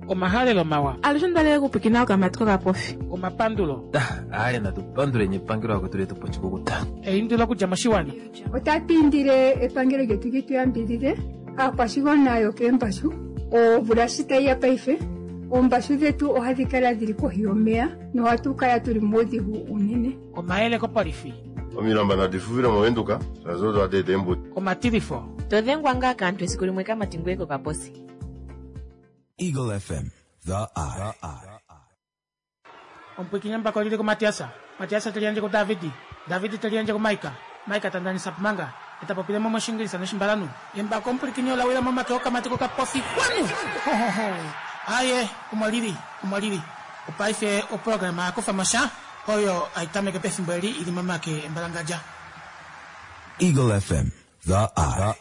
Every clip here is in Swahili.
Omahalelo mawa. Alishondale kupikina kamatiko kapofi. Omapandulo. Aya na tupandule nyepangiro wakutule tupochikukuta. Indula kujamashiwani. Otapindire epangiro getu yambirire. Apashigona yoke mbashu. O burashita ya paife. Ombashu zetu ohadhikala dhili kohiomea. No watukala tuli modhihu unene. Omaele koparifi. Omiramba na difuvira mwenduka. Sazodo adede mbuti. Omatirifo. Todhengwanga kantu esikulimweka matingweko kaposi. Eagle FM, the eye. Ompikinyamba kwa lili ko Matiasa. Matiasa talianje ko Davidi. Davidi talianje ko Maika. Maika tandani sapmanga. Itapopile mama shingilisa no shimbalanu. Yemba kompikinyo la wila mama keoka matiko ka pofi kwanu. Aye, kumaliri. Upaife o programa ko famasha. Oyo aitame ke pesimbeli ili mama ke mbalangaja. Eagle FM, the eye.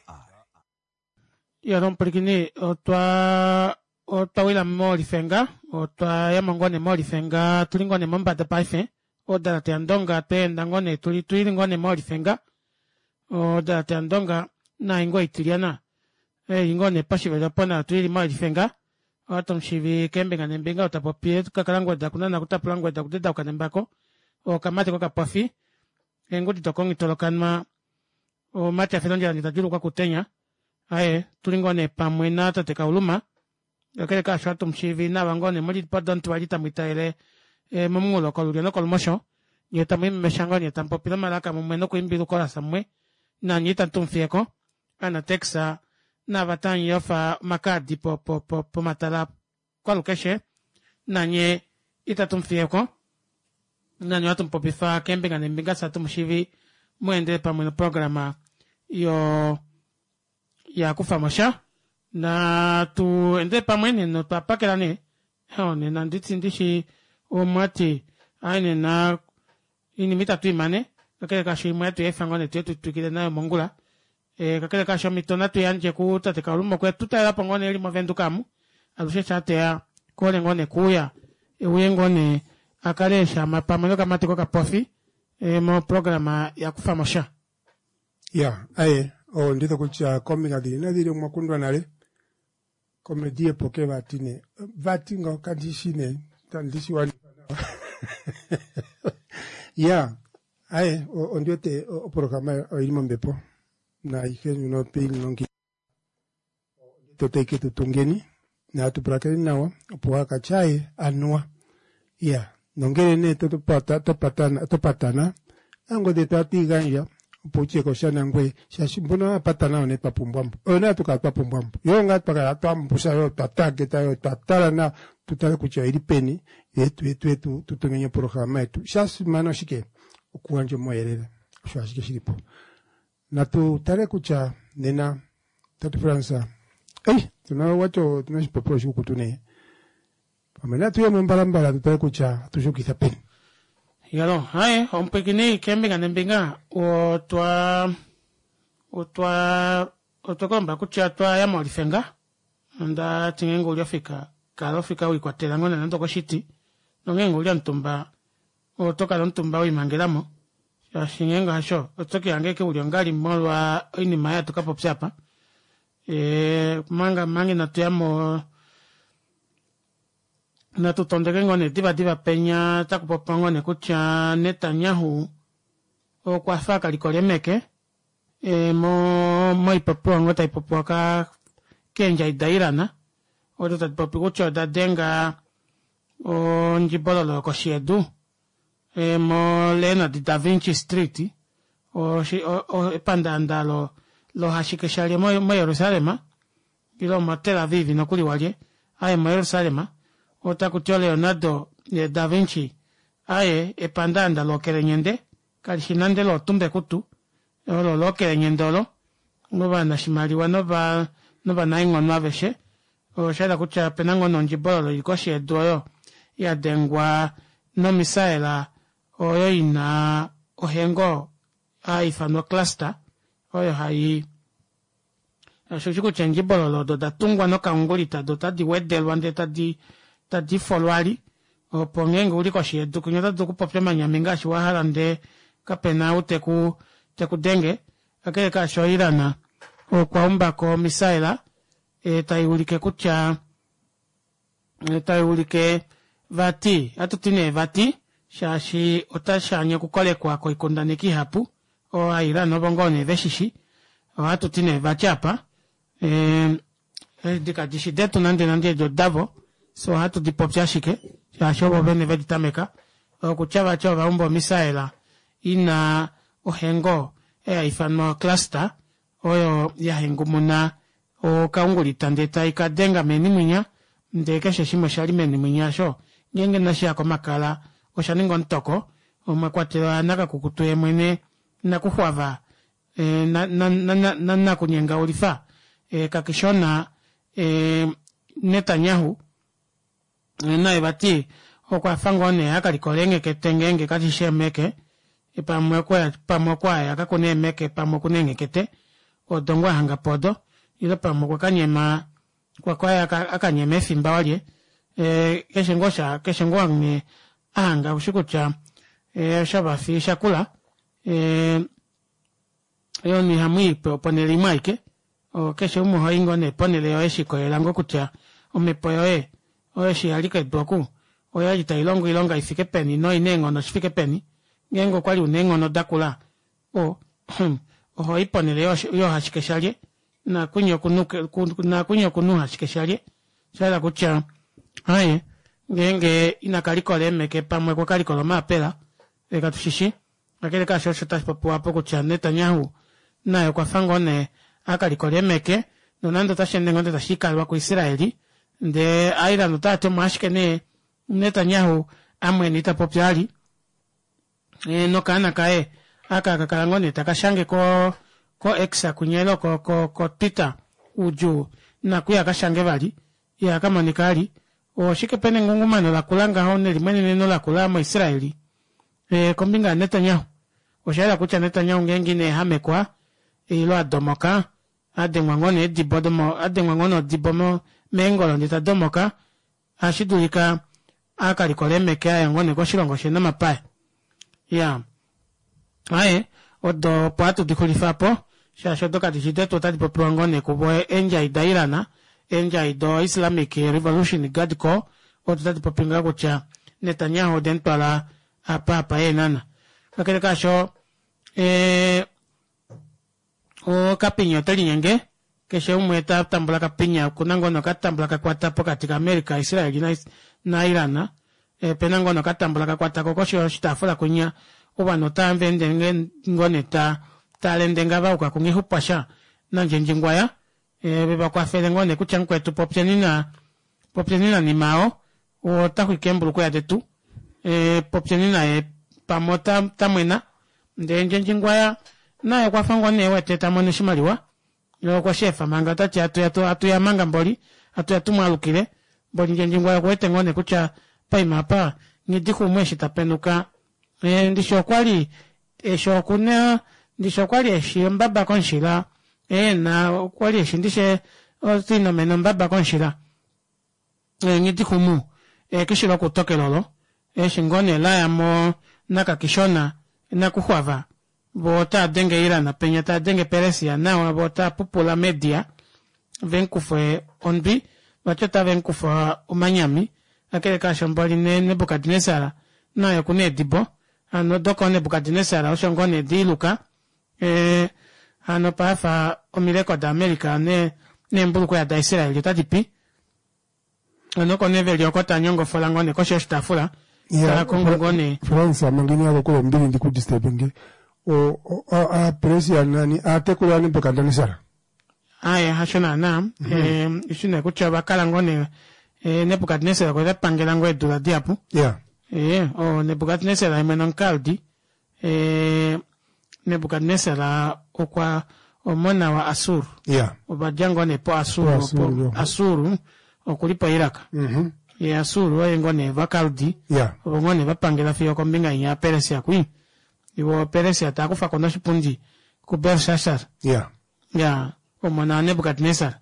Ya don perkini otwa wila mori fenga otwa ya mangone mori fenga tulingone mamba de paife o da te andonga te ndangone tulingone mori fenga o da te andonga na ingo itiliana ingone pashive pona tuli mori fenga atom shivi kembenga nembenga utapopie kakalangwa da kunana kutapulangwa da kudeda ukanembako o kamate kwa kapafi ngoti tokongi tolokanma o mati afenonja nitajulu kwa kutenya. Ae, tulingone pamwena tate kauluma. Yakele ka shatu mshivi na wangone mwajit padon tuwajita mwitaele mmungulo koluriano kolmosho. Nyeta mwime meshangoni yeta mpopila malaka mweno kuimbilu kola samwe. Na nyeta ntumfieko. Ana teksa na vatan yofa makadi po matala kwa lukeshe. Na nye ita tumfieko. Na nye watu mpopifa kembenga nembinga satu mshivi mwende pamweno programa yo ya kufamasha na tu ende pamwene no papakela ne hone na ndishi o mati aine na ini mita tu imane kakele ka shi mwetu efangone tu tukile na mongula kakele ka shomi tona tu yanje ku tate ka lumo ku tutela pangone eli mavendu kamu alushe chate ya kole ngone kuya uyengone akalesha mapamano kama tiko ka pofi mo programa ya kufamasha ya aye o ndito kucha kominga di na di mwakundwa nale komedie poke vatingo kadishine tandishi wali ya aye o ndiote o programa o ilimo mbepo na ikenyu no ping nongi to take to tungeni na tu prakeni nawa po akachai anua ya nongere ne to patana ango de tati ganja poche ko shana ngwe shashimbono patana one papumbambu ona tuka papumbambu yonga tuka tambusa yo tatake tayo tatala na tutale kucha ilipeni yetu tutengenye programa yetu shasi mano shike okuanje moyerera shashike shilipo na tutale kucha nena tatu fransa tunao wacho tunashipopo shuku tune pamela tuya mbala tutale kucha tushukitha peni Yalo, hai, ompekini kembenga nembenga otwa komba kucha twa ya molifenga nda tingengo uliafika kalofika wikwatela ngone nando ko shiti nongengo ulia ntumba otoka ntumba wimangelamo ya shingenga sho otoki angeke uliongali molwa ini maya tukapopsapa manga mangi na tuyamo na tutondeke ngone diva penya takupopa ngone kucha Netanyahu o kwa faka likolemeke mo ipopo ngota ipopo ka kenja idairana o tutapopi kucha da denga o njibololo ko shiedu mo lena di Da Vinci Street o panda andalo lo hashikeshali mo Yerusalema kilo mo Tel Aviv no kuli waje ay mo Yerusalema otakutio Leonardo Da Vinci aye epandanda lo kerenyende kalishinande lo tumbe kutu lo kerenyende lo no na shimaliwa no ba naingo no aveshe o shada kucha penango no njibolo lo ikoshi edoyo ya dengwa no misaela oyo ina ohengo aifano cluster oyo hai ashuku chenjibolo lo do datungwa no kaungulita do tadi wedel wande tadi folwali o pongengo uliko shiedu kunyota duku popema nyaminga shi wahalande kapena uteku denge akele ka shoirana o kwaumba ko misaela taiulike kucha taulike vati atutine vati shashi otashanye kukole kwa ikundaniki hapu o aira no bongone veshishi o atutine vachapa dika dishidetu nande jodavo so hatu dipopyashike shashobo bene veditameka o kuchava chova umbo misaela ina ohengo ifano cluster oyo ya hengumuna o kaungulitandeta ikadenga menimwinya ndekeshe shimo shali menimwinya sho ngenge nashia ko makala oshaningo ntoko omwekwatela naka kukutuye mwene nakuhwava na kunyenga ulifa kakishona Netanyahu nae bati okwafangone akalikolenge ketengenge katishemeke pamwekwa akakunemeke pamwekunengekete odongwa hanga podo ilo pamwekwa kanyema kwakwaya akanyema efimba walye keshengoa nge ahanga ushikucha shabafi shakula yo ni hamui ponele imaike o keshe umuho ingone ponele yo eshiko elango kucha omepoyo oeshi alike doku oyajita ilonga ifike peni no inengono shifike peni ngengo kwali unengono dakula oho iponele yo hashikeshalye na kunyo kunu hashikeshalye shala kucha aye ngenge inakalikole meke pamwe kwa kalikolo mapela ekatushishi akele ka shosho tashipopo apo kucha Netanyahu nayo kwa fangone akalikole meke nonando tashende ngonde tashikalwa ku Israeli nde aira notate mwashikene Netanyahu amwe nitapopyali no kana kae akakalangone takashange ko exa kunyelo ko Twitter uju na kuya kashange bali ya kama nikali o shike pene ngungumano la kulanga hone limene neno la kulama Israeli kombinga Netanyahu o shala kucha Netanyahu ngengine hamekwa ilo adomoka adengwangone dibomo mengolo nditadomoka ashidulika akalikole meke ayangone ko shilongo shena mapaya ya aye odo pato dikulifapo shasho doka dijideto tadi popongone kuboe enja idairana enja ido Islamic Revolution Guard Corps otati popinga kucha Netanyahu dentala apa enana akele kasho o kapinyo talinyenge keshe umweta tambula kapinya kunangono katambula kakwata katika Amerika Israeli na Irana penangono katambula kakwata kokosho shitafula kunya ubano tamvende ngoneta talendenga ba kwa kungihupasha nanje njingwaya beba kwa fele ngone kuchankwetu popyenina ni mao o takwikembulu kwa detu popyenina pamota tamwena ndenje njingwaya naye kwa fangone wete tamone shimaliwa yo kwa shefa manga tati atu ya manga mboli atu yatumwalukire mboli njingwaya kwete ngone kucha paima pa ngidiku mweshi tapenuka ndisho kwali shokuna ndisho kwali shimbaba konshila na kwali shindishe otino meno mbaba konshila ngidikumu kishilo kutokelolo shingone la yamo nakakishona nakuhwava bota denge Irana penya ta denge Peresia na bota popular media venkufwe onbi bachota venkufwa umanyami akele kashombali Nebukadnesara na yakune dibo ano doko Nebukadnesara oshongone diluka ano pafa omileko da Amerika ne mbuluko ya da Israeli tadipi ano kone veli okota nyongo folangone kosho shtafula sara kongone France amangini yako kwa mbili ndiku disturbinge a Peresia nani atekula ni Nebukadnesara aya hashona na ishune kucha bakala ngone Nebukadnesara kwa pangela ngwe dula diapu Nebukadnesara imenonkaldi Nebukadnesara okwa omona wa Asuru obajango ne po Asuru okulipa Iraka Asuru ngone vakaldi ngone vapangela fiyo kombinga ya Peresia kui iwo Peresia takufa kono shipundi ku Belshazzar omona Nebukadnesara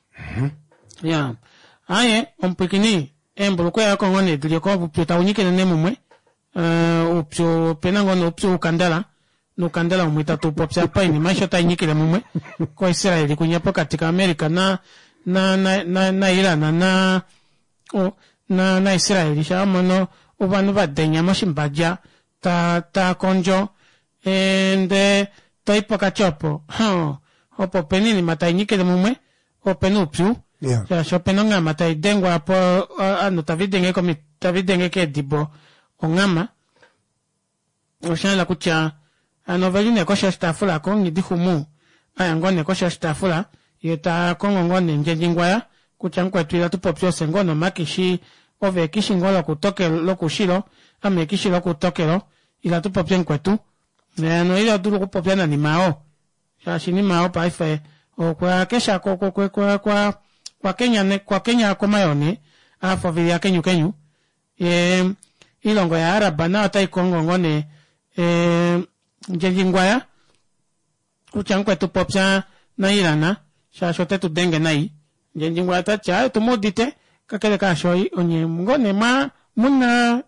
aye ompikini embuluko yako ngone diliko bupyota unyikene nemumwe upyo penangono upyo ukandala umwita tupopsa paini mashota inyikile mumwe kwa Israeli kunyapo katika Amerika na Irana na Israeli sha mono ubanu badenya moshimbaja ta konjo ende toipoka chopo opo penini matainyike de mumwe o penupyu ya shopeno ngama taidengwa apo ano tavidenge ke dibo ongama oshala kucha ano veline kosha stafula ko ngidihumu ayangone kosha stafula yeta kongongone njenjingwaya kucha nkwetwila tupopyo sengono makishi ove kishi ngolo kutoke lokushilo ame kishi lokutokelo ila tupopyo nkwetu no ila dulu kupopyo na nimao shashi nimao paife o kwa kesha kwa Kenya komayone afo vya kenyu ilongo ya araba na atai kongongone njenjingwaya kuchankwe tupopya na ilana shashote tudenge nai njenjingwaya tacha tumudite kakele kashoi onye ngone muna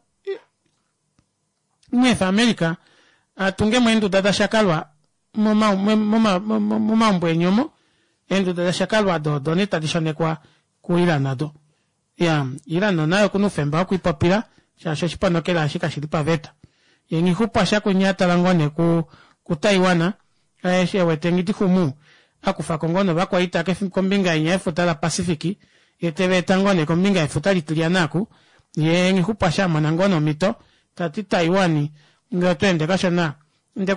North America atunge mwendu dada shakalwa moma mbwenyomo endu dada shakalwa do ni traditione kwa kuilana do ya ilano nayo kunufemba kuipapira shasho shipanokela shikashilipa veta yengi hupasha kunyata langone ku Taiwana shewe ngiti humu akufa kongono bakwaita ke kombinga inyefuta la Pacific yetebe tangone kombinga ifuta litilianaku yengi hupasha manangono mito tati Taiwani ngatwende kashana nde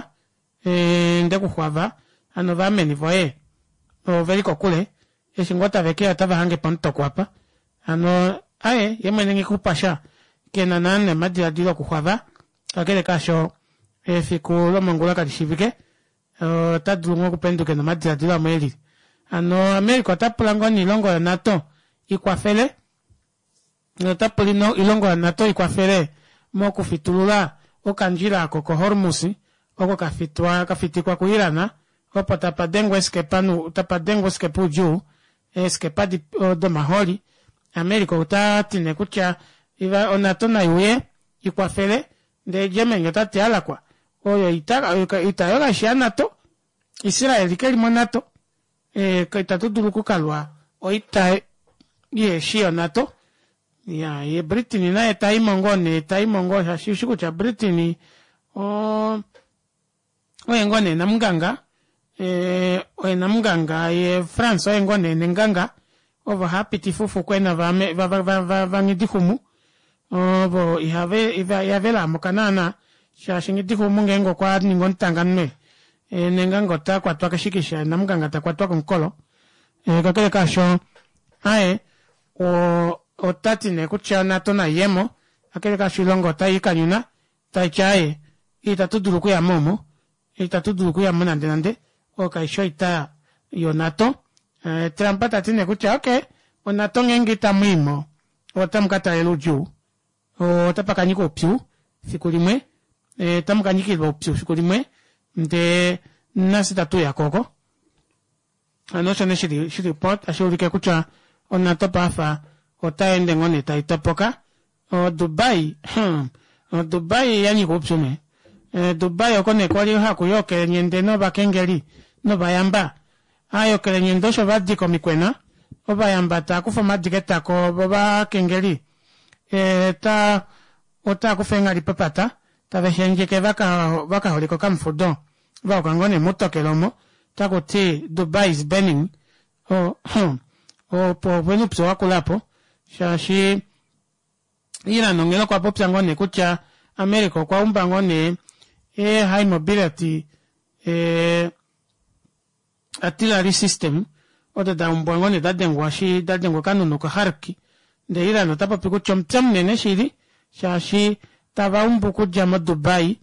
kuhwava ano vameni voe o veliko kule eshingota vekea tava hange panto kwapa ano yemene ngi kupasha kena nane madira dilo kuhwava akele kasho fikulo mangula kadishivike tadulungo kupenduke na madira dilo ameli ano Amerika tapulango ni longo ya NATO ikwafele no tapulino ilongo ya NATO ikwafele mo kufitulula okanjira ko Hormusi oko kafitikwa kuirana opo tapadengwa eskepu juu eskepa do maholi Amerika utatine kucha iva onatona iwe ikwafele de jemenyo tati alakwa oyo itayoga shia NATO Israeli keli monato kaitatu kukalwa oita ye shia NATO ya ye Britain na taimongo shashishu cha Britain oyengone na mganga ye France oyengone nganga over happy tifufu kwena vangidihumu bo yavela mokanana shashingidihumu ngengo kwa ningon tanganme nengango ta kwa twakashikisha na mganga ta kwa twakonkolo kakele kasho o tatine kucha NATO na yemo akele kashilongo ta ikanyuna ta chae itatuduluku ya momo itatuduluku ya nande o kaisho ita yo NATO Trump tatine kucha okay o NATO ngengi tamimo o tamkata eluju o tapakanyiko pyu fikulimwe tamkanyikilo pyu fikulimwe nde nasi tatu ya koko ano shone shiri report ashurike kucha o NATO pafa o taende ngone taitopoka o Dubai yani kupsume Dubai okone kwali hakuyoke nyende no bakengeli no bayamba ayo kele nyendo sho badiko mikwena obayamba ta kufa madigeta ko baba kengeli ota kufenga lipapata ta veshenje ke baka holiko kamfudon ba kangone mutokelomo ta kuti Dubai is burning po wenu pso wakulapo shashi ila nongelo kwa popsa ngone kucha America kwa umba ngone high mobility artillery system oda da umba ngone dadengwa kanunu ko harki de ila no tapa piku chomcham nene shiri shashi tava umbu kuja ma Dubai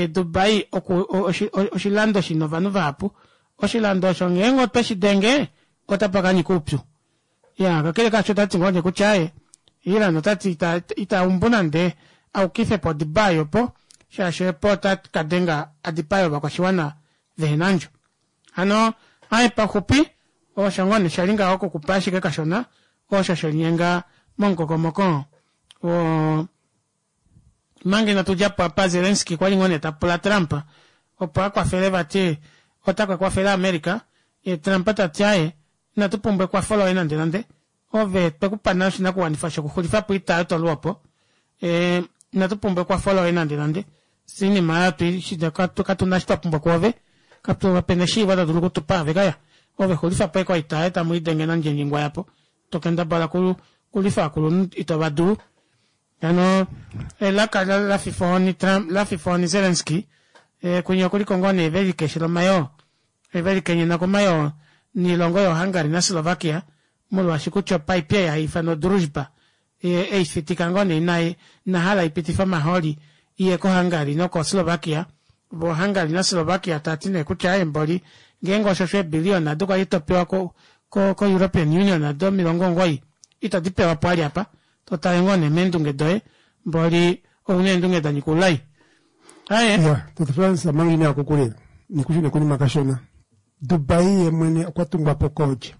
oshilando shinovanu vapu oshilando shongengo peshidenge otapakani kupyu ya kakele kachota tingonye kuchae ila no tati ita umbunande au kife po dibayo po shashe po tat kadenga adipayo bakashiwana vehenanjo ano pa kupi o shangone sharinga oko kupashi ke kashona o shashenyenga mongo komoko o mangi na tuja papa Zelensky kwa lingone tapula Trump o pa kwa fele bati o takwa kwa fele America e Trump tatiae na tupumbe kwa follow nande ove pekupana shina kuwanifasha kuhulifa puita to luopo na tupumbe kwa follow enande sini ma tu shida katu na stop pumbe kwa ove katu wapeneshi wada dulugu tupave kaya ove hulifa pe kwa ita muidenge na njengwa yapo tokenda bala kulifa kulu itabadu yano la kala la fifoni Zelensky kunyo kuliko ngone veli keshilo mayo veli kenye na komayo ni longo yo Hungary na Slovakia mulu ashikucho pai pia ya ifano drujba fitika ngone na hala ipitifa maholi ko Hungary no ko Slovakia bo Hungary na Slovakia tatine kucha emboli gengo shoshe bilion na duka itopewa ko European Union na 2 milongo ngoi itadipewa pali hapa totale mendunge doe mboli unendunge danikulai ya toto France mangine akukule nikushine kuni makashona Dubai yemwene kwatungwa pokoje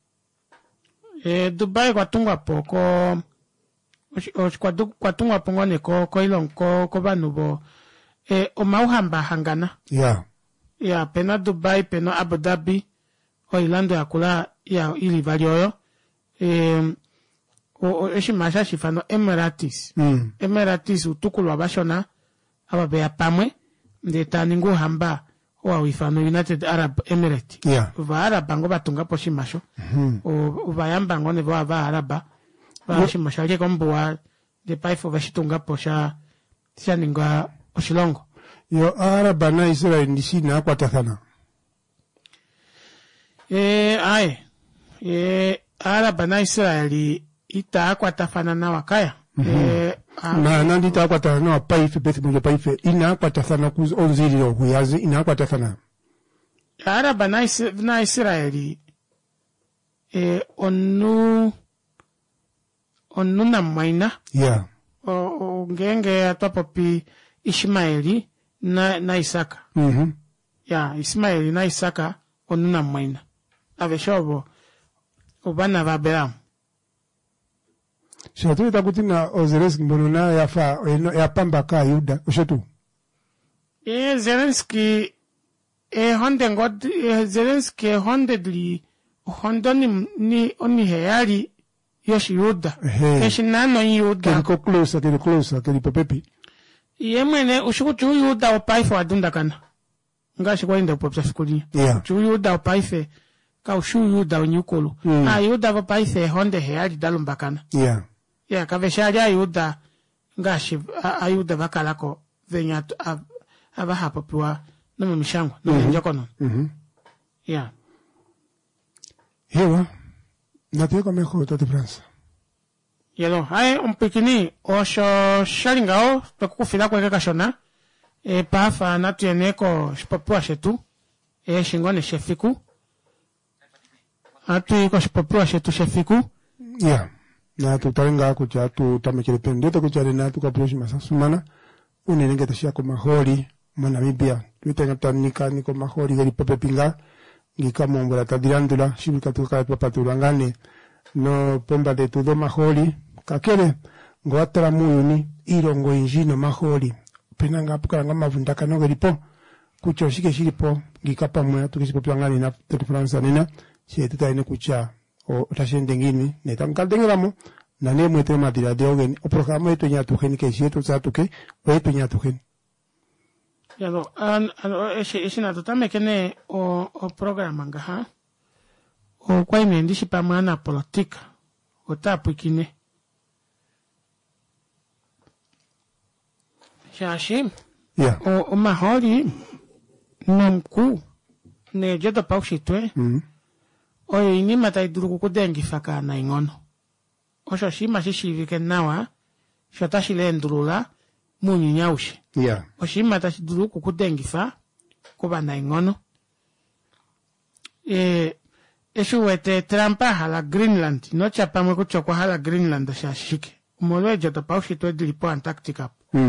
Dubai kwatungwa poko kwatungwa pongone ko ilon ko banubo omauhamba hangana ya pena Dubai pena Abu Dhabi o ilando yakula ya ili valioyo eshimasha shifano Emirates utukulwa bashona ababe pamwe ndeta ningu hamba wa wifano United Arab Emirates va araba ngo batunga po shimasho bayamba ngone va araba ba shimasho ke komboa de paifo bashitunga po sha ninga oshilongo yo araba na Israel ndishina kwatathana araba na Israel ita kwatafana na wakaya na nandi ta kwata na paife beti muje paife ina kwata sana kuz onzili yo huyazi ina kwata sana araba na Israeli onu na maina o ngenge atopopi Ishmaeli na Isaka Ismaeli na Isaka onu na maina aveshobo obana babera Shatu itakutina Zelensky mbonona ya pamba ka Yuda oshotu. Zelensky Zelensky hondoni ni oni heyari yoshi Yuda. Keshi nano Yuda. Kiko closer, kili pepepi. Yemwene ushukuchu Yuda opaife wadunda kana. Ngashi kwa inda upopsa shukuli. Chu Yuda opaife ka ushu Yuda unyukulu. Yuda opaife honde heyari dalumbakana. Kaveshari ayuda ngashi ayuda bakalako venya abahapo pwa no mishango no njokono hewa nateko meko to France yelo umpikini osho sharingao pekufila kwa kashona pafa natueneko shipopua shetu shingone shefiku atu iko shipopua shetu shefiku na tutarenga kucha tutamekele pendete kucha na tukaproshi masasumana unenenge tashia ko mahori mwana Namibia tuitenga tanika niko mahori gari pepe pinga ngika mombora tadirandula shibika tuka papaturangane no pomba de todo mahori kakere ngoatara muyuni irongo injino mahori penanga pukanga mavundaka no garipo kucha shike shiripo ngika pamwe tukisipopangane na tetu France nena siete taine kucha o tashende ngini netamkaldengiramo na ne mwete madira de ogen o programa eto nya tu gen ke sieto za tu ke o eto nya tu gen yalo ese na tutame kene o programa nga o kwa imendishi pamana politika o tapu kine shashi o mahori nomku ne jedo paushitwe oye ini matai duruku kudengi faka na ingono. Osho shima shishivike nawa, shotashi le ndurula, munyi nyaushi. Oshima tashi duruku kudengi fa, kuba na ingono. Eshu wete trampa hala Greenland, no chapa mweko chokwa hala Greenland shashike. Umolwe joto paushi tuwe dilipo Antarctica.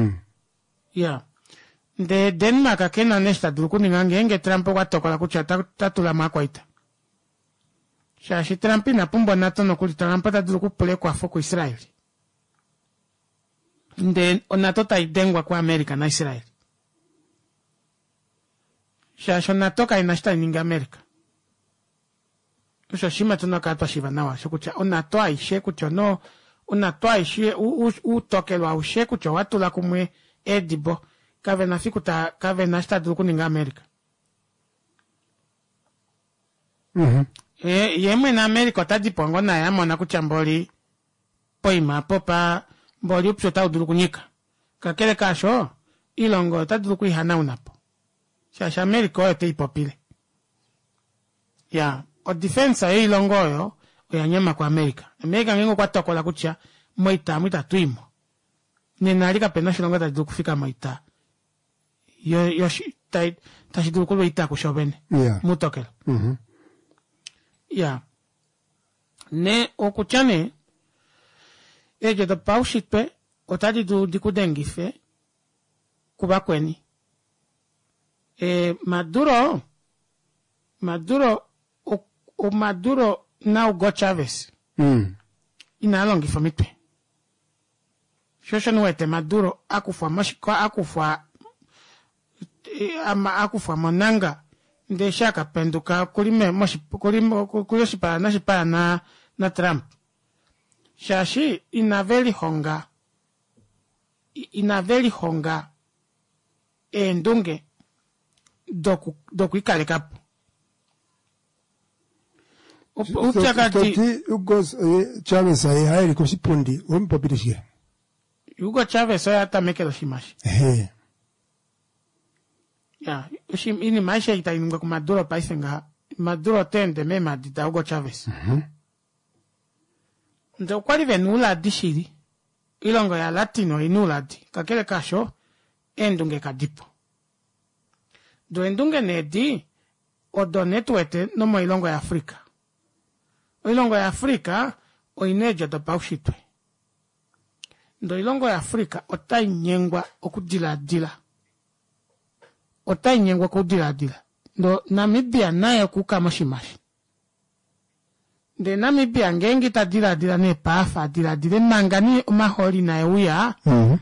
De Denmark akena nesta duruku ningange enge trampa watoko la kucha tatula makwaita. Shashi trampi na pumbo nato no kuli trampa ta duruku pole kwa foko Israeli. Nde onato ta idengwa kwa Amerika na Israeli. Shashi onato ka inashita ininga Amerika. Osho shima tunakatwa shiva nawa shokucha onatoa ishe kucho no unatoa ishe utokelwa ushe kucho watu la kumwe edibo kave na fikuta kave na stadulu kuninga Amerika. Yemwe na Amerika otadi pongo na ya mona kuchamboli poima popa mboli upsota udulu kunyika. Kakele kasho ilongo otadi kuihana unapo. Shasha Amerika oete ipopile. Ya, o defensa ya ilongo yo oyanyema kwa Amerika. Amerika ngengo kwa toko la kucha moita tuimo. Nenalika pena shilongo tadi kufika moita. Yo tashidu kulo ita kushobene. Mutokelo. Ya. Ne okuchane eje da paushitpe otadi du dikudengife kubakweni. Maduro na Hugo Chavez. Ina longi famitpe. Shosho nuete Maduro akufwa monanga nde shaka penduka kulime shipara na Trump. Shashi ina very honga ndunge doku ikale kapu. Hugo Chavez hairi kusipundi umpopitishie. Hugo Chavez hata mekelo shimashi. Ya, ini maisha itainunga kwa Maduro paifenga. Maduro tende mema dita Hugo Chavez. Nde ukwali venula dishiri. Ilongo ya Latino inula di. Kakele kasho, endunge kadipo. Do endunge nedi, odonetuete nomo ilongo ya Afrika. Ilongo ya Afrika, oineja do paushitwe. Do ilongo ya Afrika, otai nyengwa okudila. Otai nyengwa kudila. Do Namibia nayo kukamashimashi. De Namibia ngengi ta dila ne pafa dila nangani maholi na euya.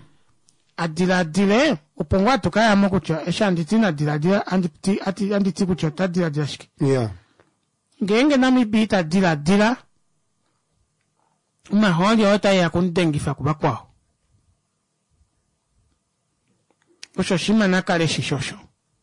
Adila upongwa tukaya mokucho eshanditina dila anditi kucho ta dila shiki. Ngenge Namibia ta dila maholi ota ya kundengifa kubakwao. Oshoshima nakale shishosho.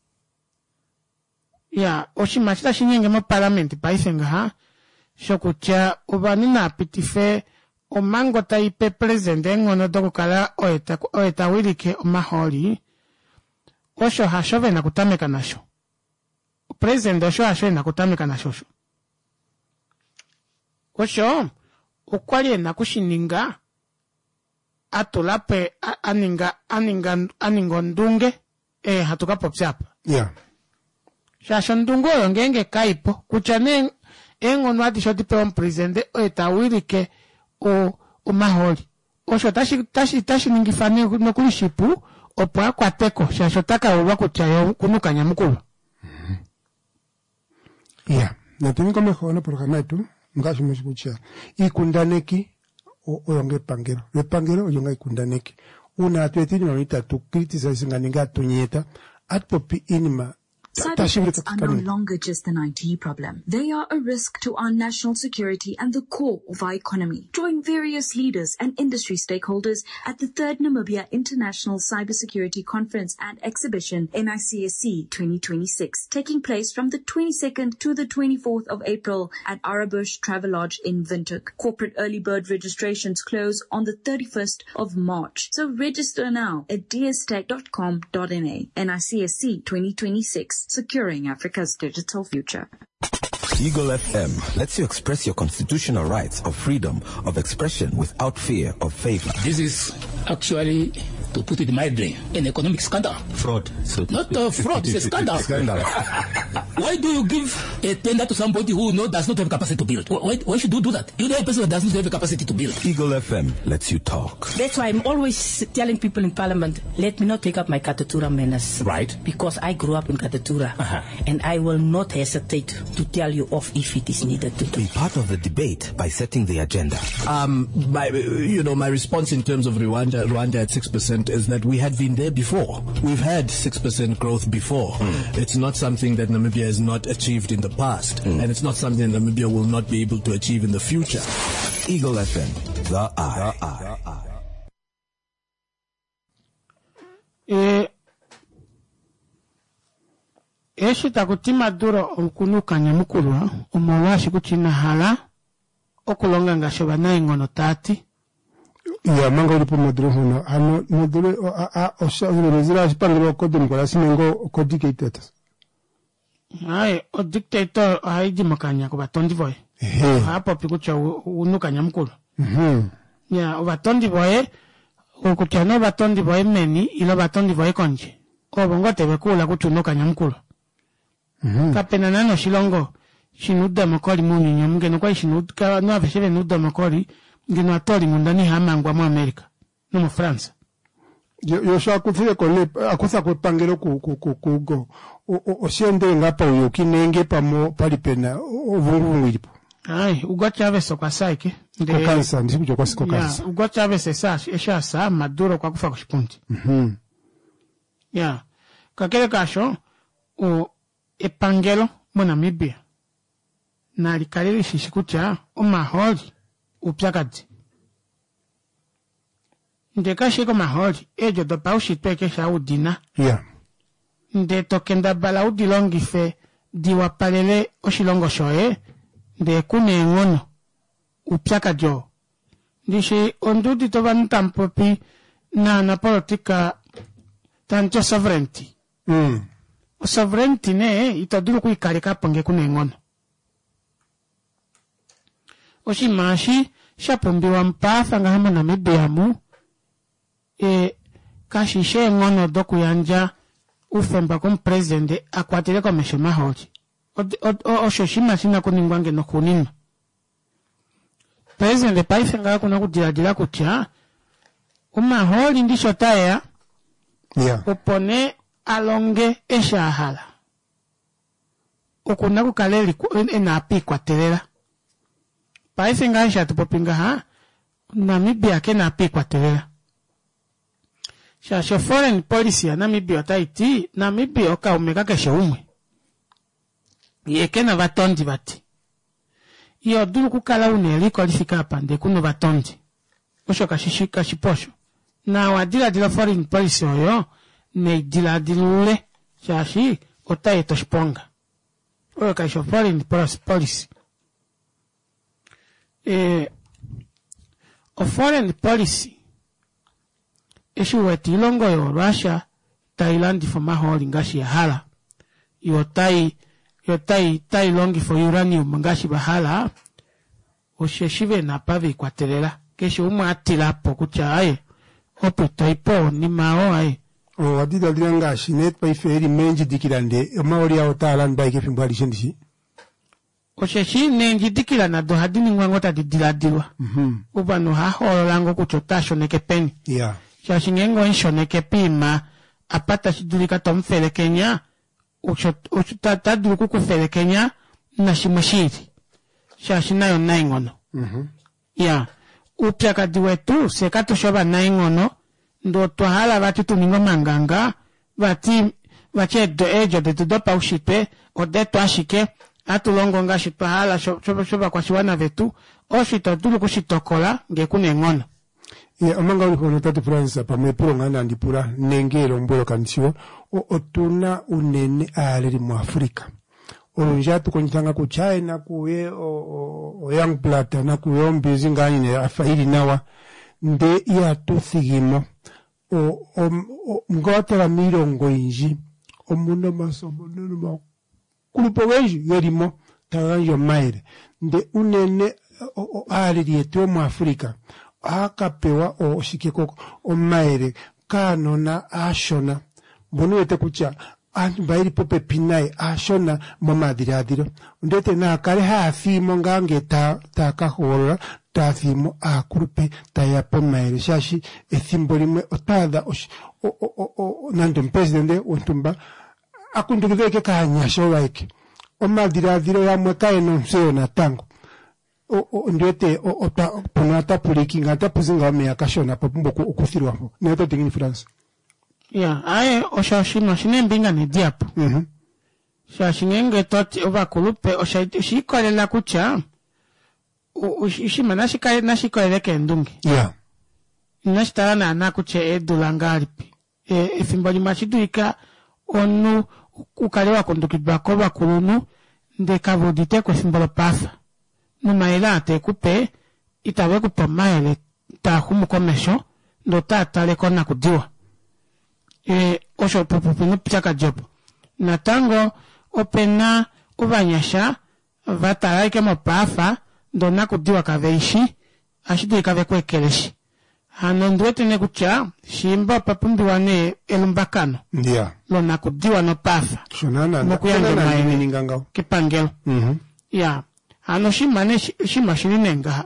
Ya, oshimashita shinyenge mo parlamenti paifenga ha. Shokucha ubanina pitife omango taipe presidente ngono dokukala oeta wilike omaholi. Osho hashove na kutameka nasho. President osho hashove na kutameka nasho. Osho ukwali na kushininga atulape aningondunge hatuka popsiapa. Shashondungo yongenge kaipo kuchane engono ati shoti pe presidente oeta wilike o maholi. Osho tashi ningifane no kulishipu opo akwateko shashotaka oba kuchayo kunukanya mukulu. Na tuniko mejona programa yetu ngashi mshikucha. Ikundaneki oyonge pangero. Le pangero oyonga ikundaneki. Una atwetini nonita tu criticize nganinga tunyeta atpopi inima. Cyber threats are no longer just an IT problem. They are a risk to our national security and the core of our economy. Join various leaders and industry stakeholders at the 3rd Namibia International Cybersecurity Conference and Exhibition NICSC 2026, taking place from the 22nd to the 24th of April at Arabush Travelodge in Windhoek. Corporate early bird registrations close on the 31st of March. So register now at dstech.com.na. NICSC 2026. Securing Africa's digital future. Eagle FM lets you express your constitutional rights of freedom of expression without fear of favor. This is actually, to put it mildly, an economic scandal. Fraud. So not fraud, it's a scandal. Why do you give a tender to somebody who does not have capacity to build? Why should you do that? You're the person that doesn't have the capacity to build. Eagle FM lets you talk. That's why I'm always telling people in Parliament, let me not take up my Katatura manners. Right. Because I grew up in Katatura. And I will not hesitate to tell you off if it is needed to do. Be part of the debate by setting the agenda. My response in terms of Rwanda at 6% is that we had been there before. We've had 6% growth before. It's not something that Namibia has not achieved in the past, and it's not something that Namibia will not be able to achieve in the future. Eagle FM, the eye. Eshi takutima duro okunuka nyamukulwa omawashi kuchina hala okulonga ngashoba na ingono tati ya manga ulipo modelo hono ano modelo osha zira spangiro kodum kwa simengo ko dictators ai o dictator haiji makanya ko batondi boy hapo pikucha unuka nyamukulu ya o batondi boy okuchana batondi boy meni ilo batondi boy konje ko bongo tebe kula kuchunuka nyamukulu kapena nano shilongo shinuda makori muni nyamugeno kwa shinuda no aveshebe nuda makori ngeno atori mundani hamangwa mu America no mu France yo shakufire kone akusa kwepangero ku oshende ngapa uyo kinenge pamo palipena ovungu ilipo ai ugocha aveso kwa saike nde kansa ndikujo kwa siko kansa ugocha avese esha sa maduro kwa kufa kushipunti ya kakele kasho o epangelo mu Namibia na likalili shishikucha omaholi upyakadzi ndeka shiko maholi ejo do paushitweke sha udina nde tokenda bala udilongife diwapalele oshilongo shoye nde kune ngono upyakadjo ndishi ondudi to vantampopi na politika tancho sovereignty sovereignty ne itadulu kuikaleka ponge kune ngono oshimashi shapumbiwa mpafa nga hama Namibia mu kashishe ngono doku yanja ufemba kum president akwatile kwa meshema hoji oshoshima sina kuningwange no kunina president paife nga kuna kudiladila kutia umaholi ndisho taya upone alonge eshahala ukuna kukaleli enapi kwa telela paife nga isha tupopinga Namibia ke napi kwa telela Shasho foreign policy ya Namibia taiti Namibia oka umeka keshe umwe yeke na batondi bati iyo dulu kukala uneli kwalifika hapa nde kuno batondi osho kashishika shiposho na wadila foreign policy oyo ne dilule shashi otaye toshiponga oyo kasho foreign policy o foreign policy ishu weti ilongo yo Russia Thailand for maholi ngashi ya hala yo tai longi for uranium ngashi bahala osheshive na pave kwa telela kesho umwa atilapo kucha aye opo taipo ni mao aye wadida ngashi net pa iferi menji dikirande maori ya Thailand ba ike fimbali shendishi osheshi nenji dikila na do hadini ngwangota didiladilwa ubano haholo lango kuchotasho neke peni shashi ngengo insho neke pima apata shidulika tomfele Kenya uchutata kukufele Kenya na shimashiri shashi nayo naingono upya kadiwetu sekato shoba naingono ndo tuhala vati tuningo manganga vati vache ejo de tudopa ushipe odeto ashike atulongo ngashi tuhala shoba kwa shiwana vetu oshito dulu kushitokola ngekune ngono amanga ulikono tatu France pa mepuro ngana ndipura nengero mbolo kanisio otuna unene aleri mu Afrika olunja tukonyitanga ku China kuye o young plata na kuyo mbizi ngani ne afairi nawa nde ya tuthigimo ngote la mirongo inji omuno masomo neno kulupo weji yerimo taranjo maire nde unene aleri yetu mu Afrika akapewa oshikeko omaire kanona ashona bonuete kucha anbairi pope pinai ashona mamadiradiro ndete na kale hafimo ngange takahora tafimo akurupe tayapo maire shashi ethimbo limwe otada nando president ontumba akundukeke kanyasho like omadiradiro yamwe kae no nseo na tango ndete ponata pulikinga tapuzinga wame akashona papumbo ukuthirwa ho neto tingini France aye oshashima shine mbinga ne diapo Shashingenge toti ovakulupe oshikolela kucha ushima nashikoele kendungi. Yeah. Nashitala na kuche edulangalipi. Efimbo limachiduika onu ukalewa kondukibako bakulunu ndekabudite kwa efimbo lopafa. Numaela ate kupe itawe kupomaele tahumukomesho ndo tatale kona kudiwa. Osho popopinu pichaka jobo. Natango opena ubanyasha vataraike mopafa ndo nakudiwa kaveishi ashidu ikave kwekeleshi. Hano ndwete ne kucha shimba papumbiwane elumbakano. Yeah. Lo nakudiwa no pafa. Shonana na ningangao. Kipangelo. Yeah. Hano shima shirinenga.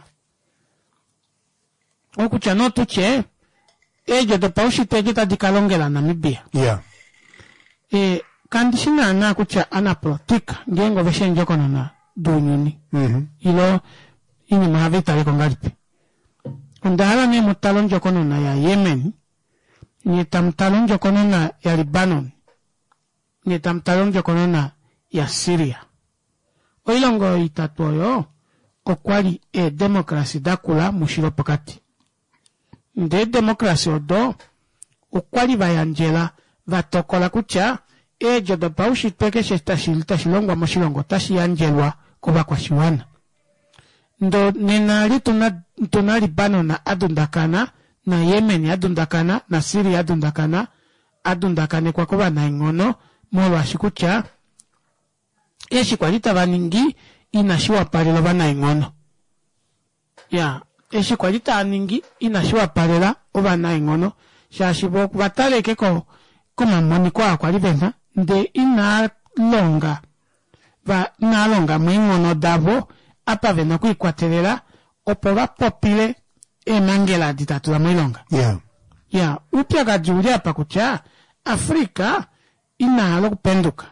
Okucha no tuche ejo do paushi tegeta dikalongela Namibia. Yeah. Kandishina na kucha anaprotika ngengo veshenjo kono na dunyuni. Ilo ini mahavita liko ngalipi. Undahala ne mutalonjo kono na ya Yemen. Nye tamtalonjo kono na ya Libanon. Nye tamtalonjo kono na ya Syria. Oilongo itatoyo okwali demokrasi dakula mushiro pakati. Nde demokrasi odo okwali bayanjela vatokola kucha ejo do paushi peke shestashilita shilongwa moshilongo tashi yanjelwa kuba kwa shiwana. Ndo nenali tuna Libanon na adundakana na Yemen adundakana na Syria adundakane kwa kuba na ingono mwwa shikucha eshi kwa lita vaningi inashiwa parela bana ingono. Ya, eshi kwa lita aningi inashiwa parela obana ingono. Shashibo kubatale keko kuma moni kwa libena nde inalonga mwingono dabo apa vena kuikwatelela opoba popile emangela ditatura mwilonga. Yeah. Ya, upya gajuli hapa kucha Afrika inalo kupenduka.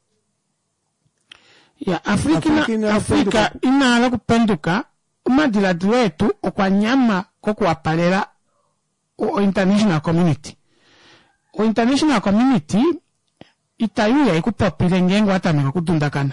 Ya, Afrika inalo kupenduka umadiladilo etu okwa nyama kwa palela o international community. O international community itayuya ikupopile ngengo atamika kudundakana.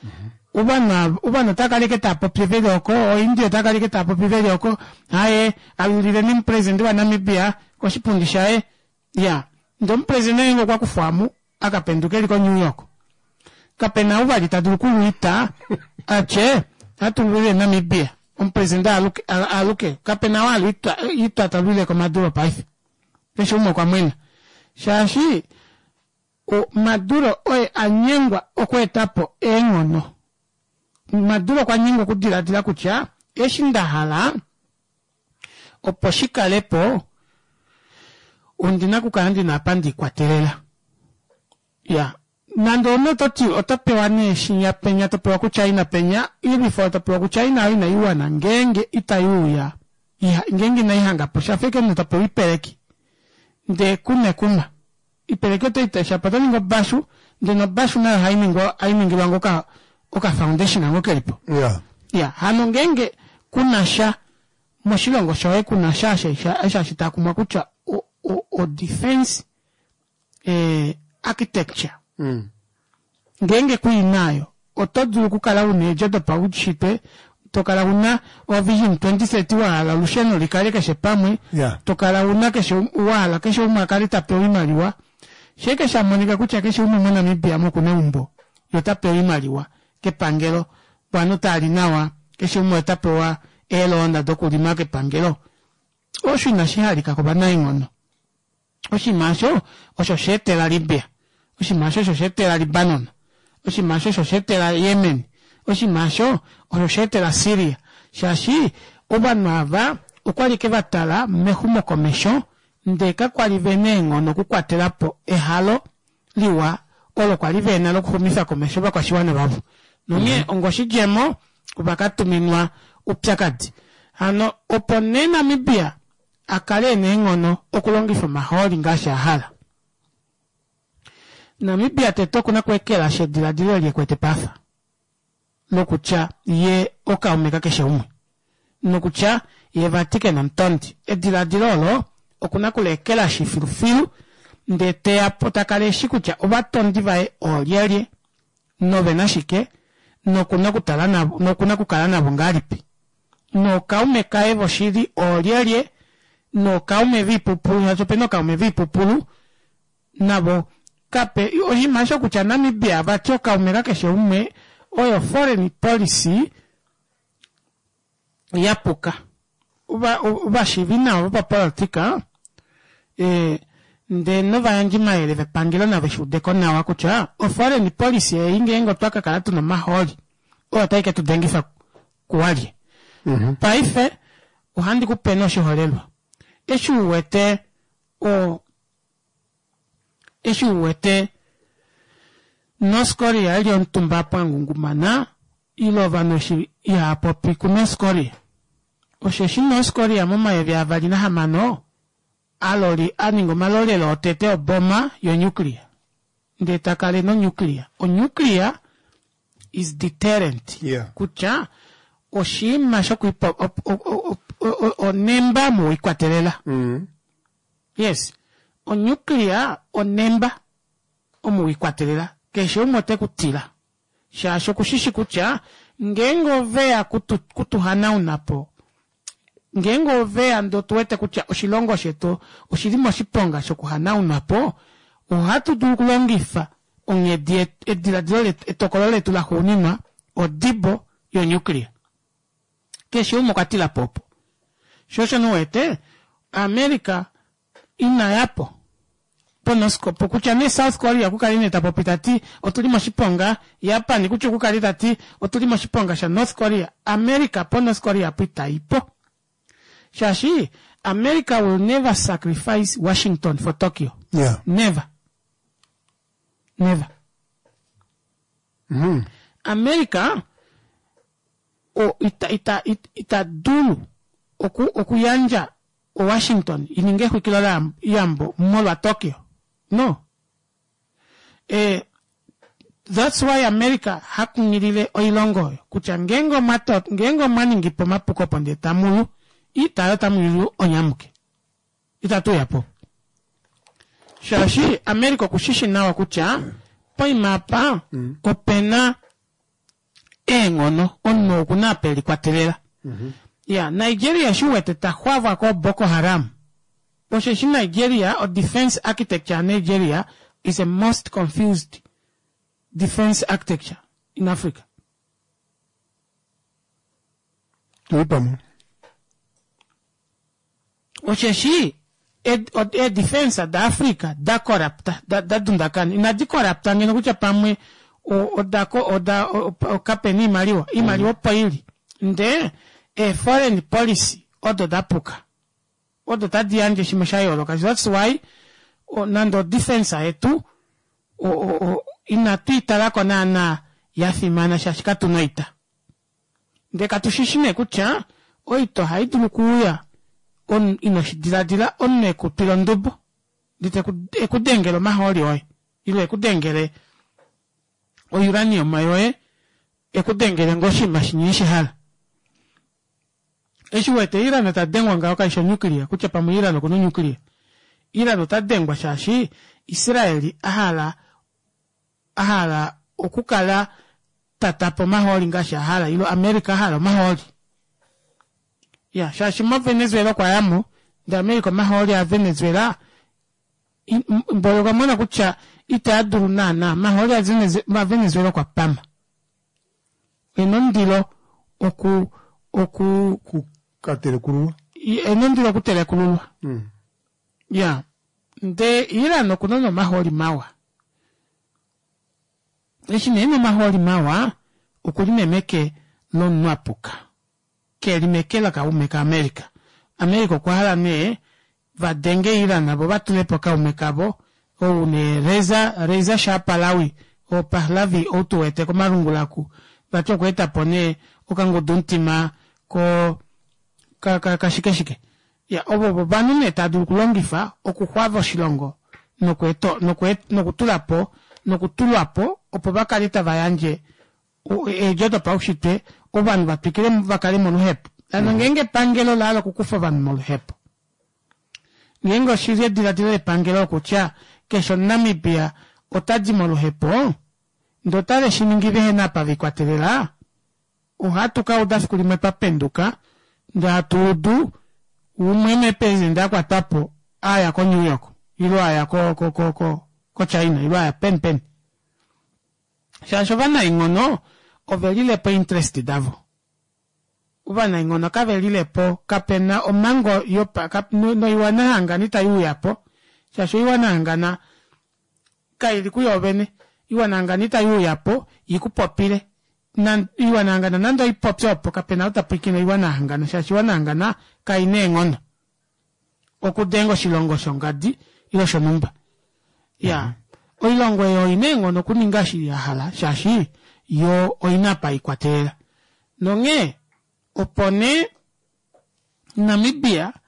Ubana takalike tapo private oko o India takalike tapo private oko hae alulile ni president wa Namibia kwa shipundisha ya ndo president ngo kwa kufamu akapenduke liko New York kapena ubali tadukulu ita ache atulule Namibia president aluke kapena walu ita tabule kwa Maduro paife kesho umo kwa mwina shashi o Maduro oe anyengwa okwe tapo engono Maduro kwa nyingo kudila kucha eshindahala oposhika lepo undina kukandi na pandi kwa telela ya nando no toti otapewa neshi ya penya topewa kucha ina penya ili before topewa kucha ina iwa na ngenge itayuya ya ngenge na ihanga posha feke nutapewa ipeleki nde kuma ipeleki to itasha patani ngo bashu nde no bashu na haimingo wango ka foundation ango kelipo. Yeah. Yeah, hano ngenge kunasha moshilongo shoe kunasha asha shitakumwa kucha o defense architecture. Ngenge kuinayo otodu kukala unejo do pauchite tokala una o vision 2030 wala lusheno likale keshe pamwe. Yeah. Tokala una keshe wala keshe umakali tapewi maliwa sheke shamonika kucha keshe umemona Namibia mukune umbo yotapewi maliwa ke pangelo banu talinawa kesho mweta pewa elonda dokulima ke pangelo oshu nashihali kakobana ingono oshimasho oshoshete la Libya oshimasho oshoshete la Libanon oshimasho oshoshete la Yemen oshimasho oshoshete la Syria shashi obanava ukwali ke batala mehumo komesho ndeka kwali venengo no kukwatelapo ehalo liwa olo kwali vena lo kuhumisa komesho bakwashiwane babu nonye ongoshi jemo kubakatuminwa upyakadi hano opone Namibia akale nengono okulongifwa maholi ngasha hala Namibia teto na kwekela shedila dilo liyekwete pafa nokucha ye oka omeka keshe umwe nokucha ye vatike na mtondi edila dilolo okuna kulekela shifirufiru ndete apotakale shikucha obatondi vae olyelie no venashike no kuna kukala nabo ngalipi no kaume kaevo shiri olyelie no kaume vipupulu hazope no kaume vipupulu nabo kape ojimasho kucha Namibia batyo kaume kakeshe ume oyo foreign policy yapuka uba shivina uba politika nde no vayanji maeleve pangilo na veshudeko na wakucha o foreign policy ingengo twaka kalatu no maholi o taike tudengifa kuwali paife uhandi kupeno shiholelwa eshu wete North Korea ilio ntumba pangungumana ilo vanoshi ya popi ku North Korea osheshi North Korea mama ya valina hamano alori aningo malole lo tete oboma yo nuclear nde takale no nuclear o nuclear is deterrent kucha oshima shokuipo o nemba mu ikwaterela yes o nuclear o nemba o mu ikwaterela kesho mote kutila shasho kushishi kucha ngengo vea kutuhana unapo ngengo vea ndo tuwete kucha oshilongo sheto oshilimo shiponga shokuhana unapo uhatu dukulongifa ongedie ediladile etokolole tulahunima odibo yo nuclear kesho mokatila popo shosho nuwete America ina yapo ponosko pokucha ne South Korea kukaline tapopitati otulimo shiponga Japan kucho kukaritati otulimo shiponga sha North Korea America ponos Korea pita ipo shashi America will never sacrifice Washington for Tokyo. Never America o ita dulu okuyanja o Washington ininge kukilola yambo molo Tokyo. No. That's why America hakungirile oilongo kucha ngengo maningi po mapuko ponde tamulu ita tamulu onyamuke itatu yapo shashi America kushishi nawa kucha poi mapa opena engono ono kuna peli kwatelela Nigeria shuwete tahwava ko Boko Haram posheshi Nigeria or defense architecture Nigeria is the most confused defense architecture in Africa. Osheshi defense da Africa da corrupta da dundakani ina di corrupta ngeno kucha pamwe o kapeni imaliwa paili nde foreign policy odo da puka odo da dianje shimashayo lokazi. That's why nando defense etu ina tuita lako na yafimana shashikatu noita nde katushishine kucha oito haidulukuya on inoshidila onne kupilondubo dite kudengelo maholi oy ile kudengele o uranium mayoe kudengele ngoshi mashinyishi hala eshuwete ira na tadengwa ngawaka isho nuclear kucha pamu ira no kuno nuclear ira no tadengwa shashi Israeli ahala okukala tatapo maholi ngasha hala ilo America hala maholi shashi ma Venezuela kwa yamu da America maholi ya Venezuela mbologa mwana kucha itaduru na maholi ya Venezuela kwa pama enondilo Katelekulu enondilo kutelekululu nde ira no kunono maholi mawa nene maholi mawa ukulime meke no nwapuka keli mekela ka umeka America kwa hala ne vadenge ira na bo batulepo ka umekabo o ne reza shapalawi o parlavi o tuete ko marungulaku bacho kweta pone okango duntima ko kashike obo banu ne tadu kulongifa okuhwavo shilongo nokutulapo opo bakalita vayanje jodo paushite obanu bapikire bakali monuhepo ngenge pangelo lalo kukufa banu monuhepo ngengo shirie dilatile pangelo kucha kesho Namibia otaji monuhepo ndotale shiningi vihena pa vikwatelela uhatuka udafikulime papenduka ndatudu umweme pezi ndakwatapo aya ko New York ilo aya ko China ilo aya pen shasho vana ingono overile po interest davo uvana ingono kavelile po kapena omango yopa no iwana hangani tayu yapo shasho iwana hangana kaili kuyovene iwana hangani tayu yapo ikupopile iwana hangana nando ipopyopo kapena utapikina iwana hangana shasho iwana hangana kaine ngono okudengo shilongo shongadi ilo shonumba ya oilongo yo inengo no kuninga shiri ahala shashi yo oinapa ikwatela nonge opone Namibia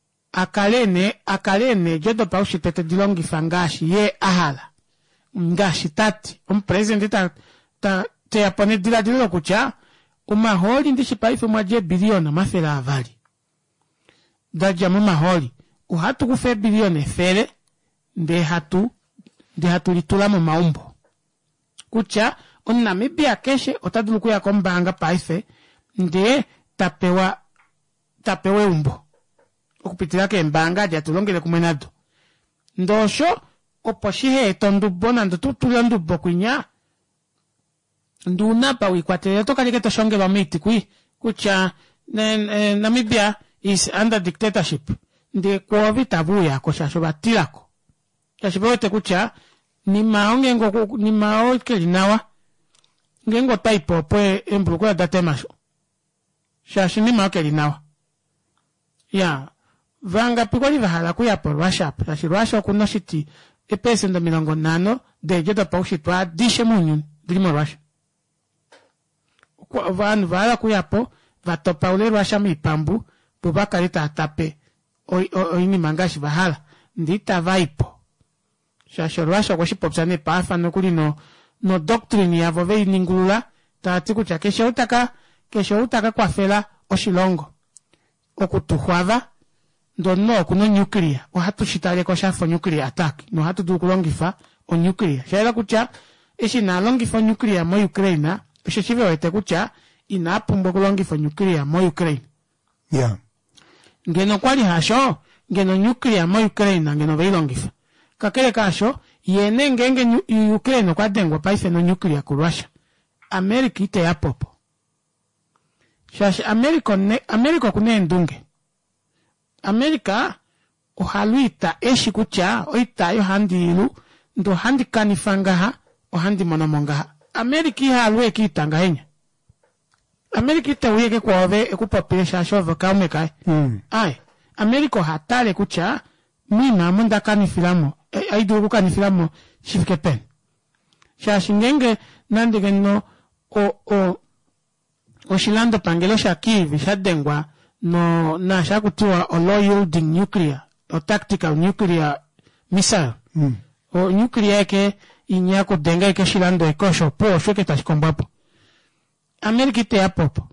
akalene jodo paushi tete dilongi fangashi ye ahala ngashi tati president te apone dilo kucha umaholi ndishi paife mwaje biliona mafela avali daja maholi uhatu kufe bilione fele nde hatu litula mu maumbo kucha Namibia keshe otaduluku ya kombanga paife nde tapewe umbo okupitila ke mbanga ja tulongele kumwenado ndosho oposhihe tondubo nando tutula ndubo kwinya nduna pa wikwatele to kalike to shongela miti kucha Namibia is under dictatorship nde kwa vitabu ya koshasho batilako kashibote kucha ni mao kelinawa ngengo taipo pwe embuluko ya datemasho shashi ni mao kelinawa ya vanga pikoli vahala kuya por washap shashi washo kuno shiti epese ndo 50 de jeto paushitwa dishe munyu dilimo washa kwa van vala kuya po vatopa ule washa mipambu bubakalita atape oini mangashi vahala ndita vaipo shashorwasha kwa shipopsane pafa no kulino no doctrine ya vove ningulula tati kucha kesho utaka kwa fela oshilongo okutuhwava ndono kuno nuclear ohatu shitale kwa shafo nuclear attack no hatu dukulongifa o nuclear shaila kucha eshi na longifa nuclear mo Ukraine eshive wete kucha inapumbo kulongifa nuclear mo Ukraine yeah ngeno kwali hasho ngeno nuclear mo Ukraine ngeno veilongifa kakele kasho yene ngenge Ukraine kwa dengwa paife no nuclear ku Russia America ite ya popo shashi America kune ndunge America ohaluita eshi kucha oita yo handilu ndo handi kanifangaha o handi monomongaha America halwe kitanga henya America ite wege kwa ove ekupopile shasho vakamume kai ai America hatale kucha mina munda kanifilamo aidu kanifilamo shifike pen shashi ngenge nandege no o shilando pangelo shakivi shadengwa no na shakutiwa o low yielding nuclear o tactical nuclear missile o nuclear ke inyako denga ke shilando ekosho po shoke tashikombapo America te apopo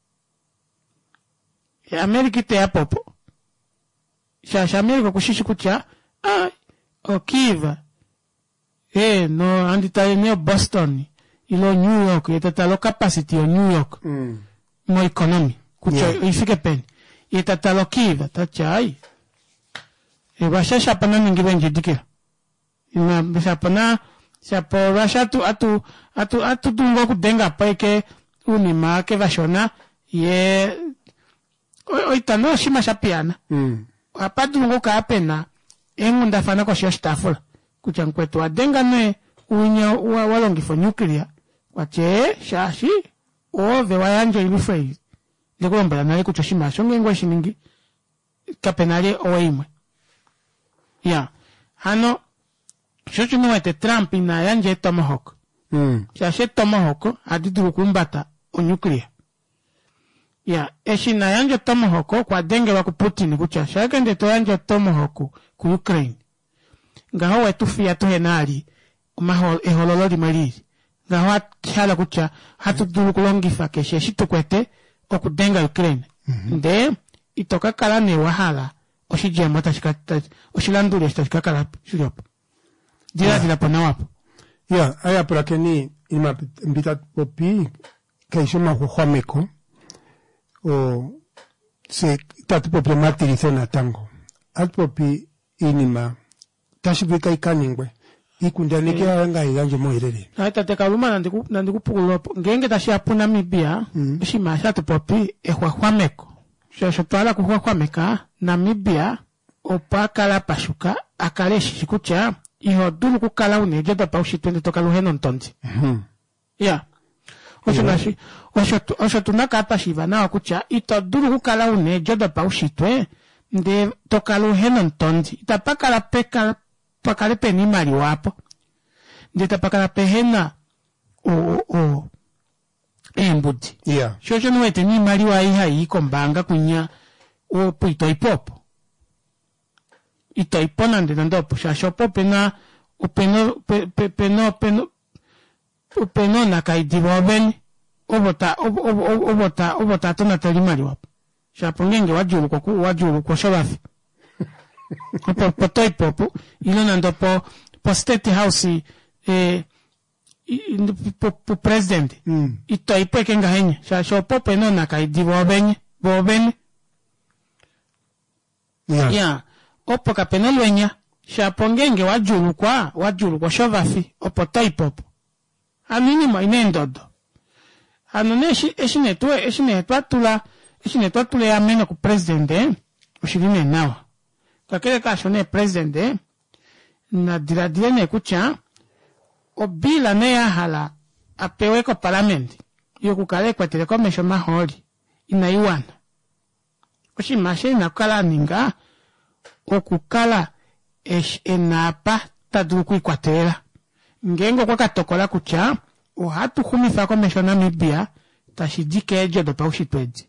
America te apopo shasha America kushishi kucha o Kiva no andita neo Boston ilo New York yetatalo capacity o New York mo economy kucha ifike pen yetatalo Kiva tachai basha shapana ningibe njidikira ina shapana shapo basha atu dungo kudenga paike unima ke vashona ye oitano shima shapiana apadungo ka apena engunda fana kwa shostafula kucha nkwetu adenga ne unya walongifo nuclear kwache shashi ove wayanje ilufei lekombela nale kucha shima shongengo shiningi kapenale oweimwe ya hano shochu mwete Trump ina yanje Tomahawk shashi Tomahawk adiduru kumbata o nuclear ya eshi na yanje Tomahawk kwa denge wa ku Putin kucha shakende to yanje Tomahawk ku Ukraine ngaho wetu fia to henali mahol ehololori maliri ngaho khala kucha hatu dulu kulongifa keshe shitukwete okudenga Ukraine nde itoka kala ne wahala oshijema tashikata oshilandure tashikakala shuriop dila panawapo ya aya prakeni ima mbita popi kaishoma kuhwameko o se tatu popi matirizona tango at popi inima tashibika ikaningwe ikundanike anga iganje moirere ata te kaluma nandiku pukulopo ngenge tashapu Namibia shima shatu popi ehwahwameko shosho twala kuhwahwameka Namibia opakala pashuka akale shikucha iho dulu kukala unejo da paushi twende toka luheno ntonzi ya osho tunaka pashiva na wakucha ito dulu kukala unejo da paushi twe nde toka luheno ntonzi itapakala peka pakale peni mali wapo nde tapakala pehena embudi shosho nuwete ni mali wa iha iko mbanga kunya opo ito ipopo ito ipona nde nandopo shashopo pena upeno na kaidiwa beni obota tona talimali wapo shapongenge wajuru kwa shawafi po ipopo ilo nandopo po state house po president ito ipeke nga henye shashopo peno na kaidiwa beni ya opo kapena lwenya shapongenge wajuru kwa shovafi opo taipopo anini maine ndodo anone eshinetwa tula ya mena ku president ushirine nawa kakele kashone president na diradire ne kucha obila ne ya hala apewe ko parliament yokukale kwa telekomesho maholi inaiwana oshimashe na kala ninga okukala enapa tadruku ikwatela ngengo kwa katokola kucha ohatu humifa komesho Namibia tashidike ejo do paushitweji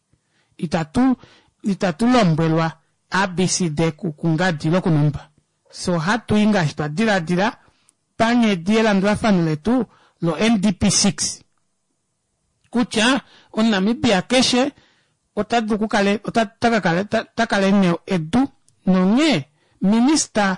itatu lombelwa ABCD kukungadi lo kunumba so hatu inga shitwa dira panye diela ndwa fanule tu lo NDP 6 kucha on Namibia keshe otadruku kale takale ne edu nonge minister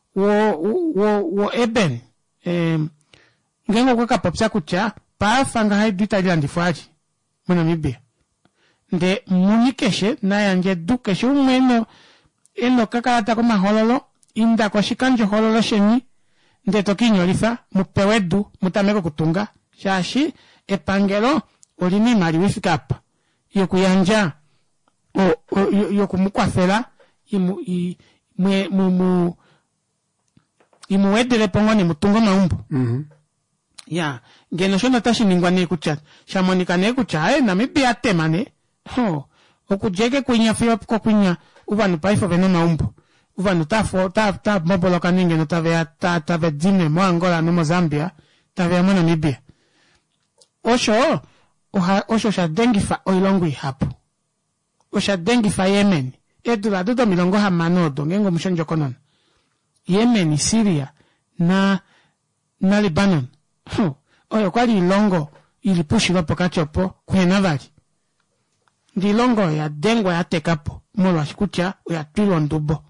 wo eben ngengo kwa kapopsa kucha pa fanga haidu Italian difaji mwana Namibia nde munikeshe na yanje dukeshe umweno eno kakalata kwa mahololo inda kwa shikanjo hololo sheni nde tokinyo lifa mupewedu mutameko kutunga shashi epangelo olini mali wifika apa yokuyanja yokumukwafela imuwedele pongoni mutungo maumbu ya ngeno shona tashi ningwane kucha shamonika ne kucha Namibia temane okujeke kwinya fio ko kwinya uvanu paifo veno maumbu uvanu ta mobolo kaninge no tave dine mo Angola no Mozambia tave mo Namibia osho sha dengifa oilongwi hapo osha dengifa Yemen edula dudo milongo hamanodo ngengo mshonjo konon Yemen, Syria na Lebanon oyo kwali ilongo ilipushilo pokachopo kwena vali ndi longo ya dengwa ya tekapo molo ashikucha ya twilo ndubo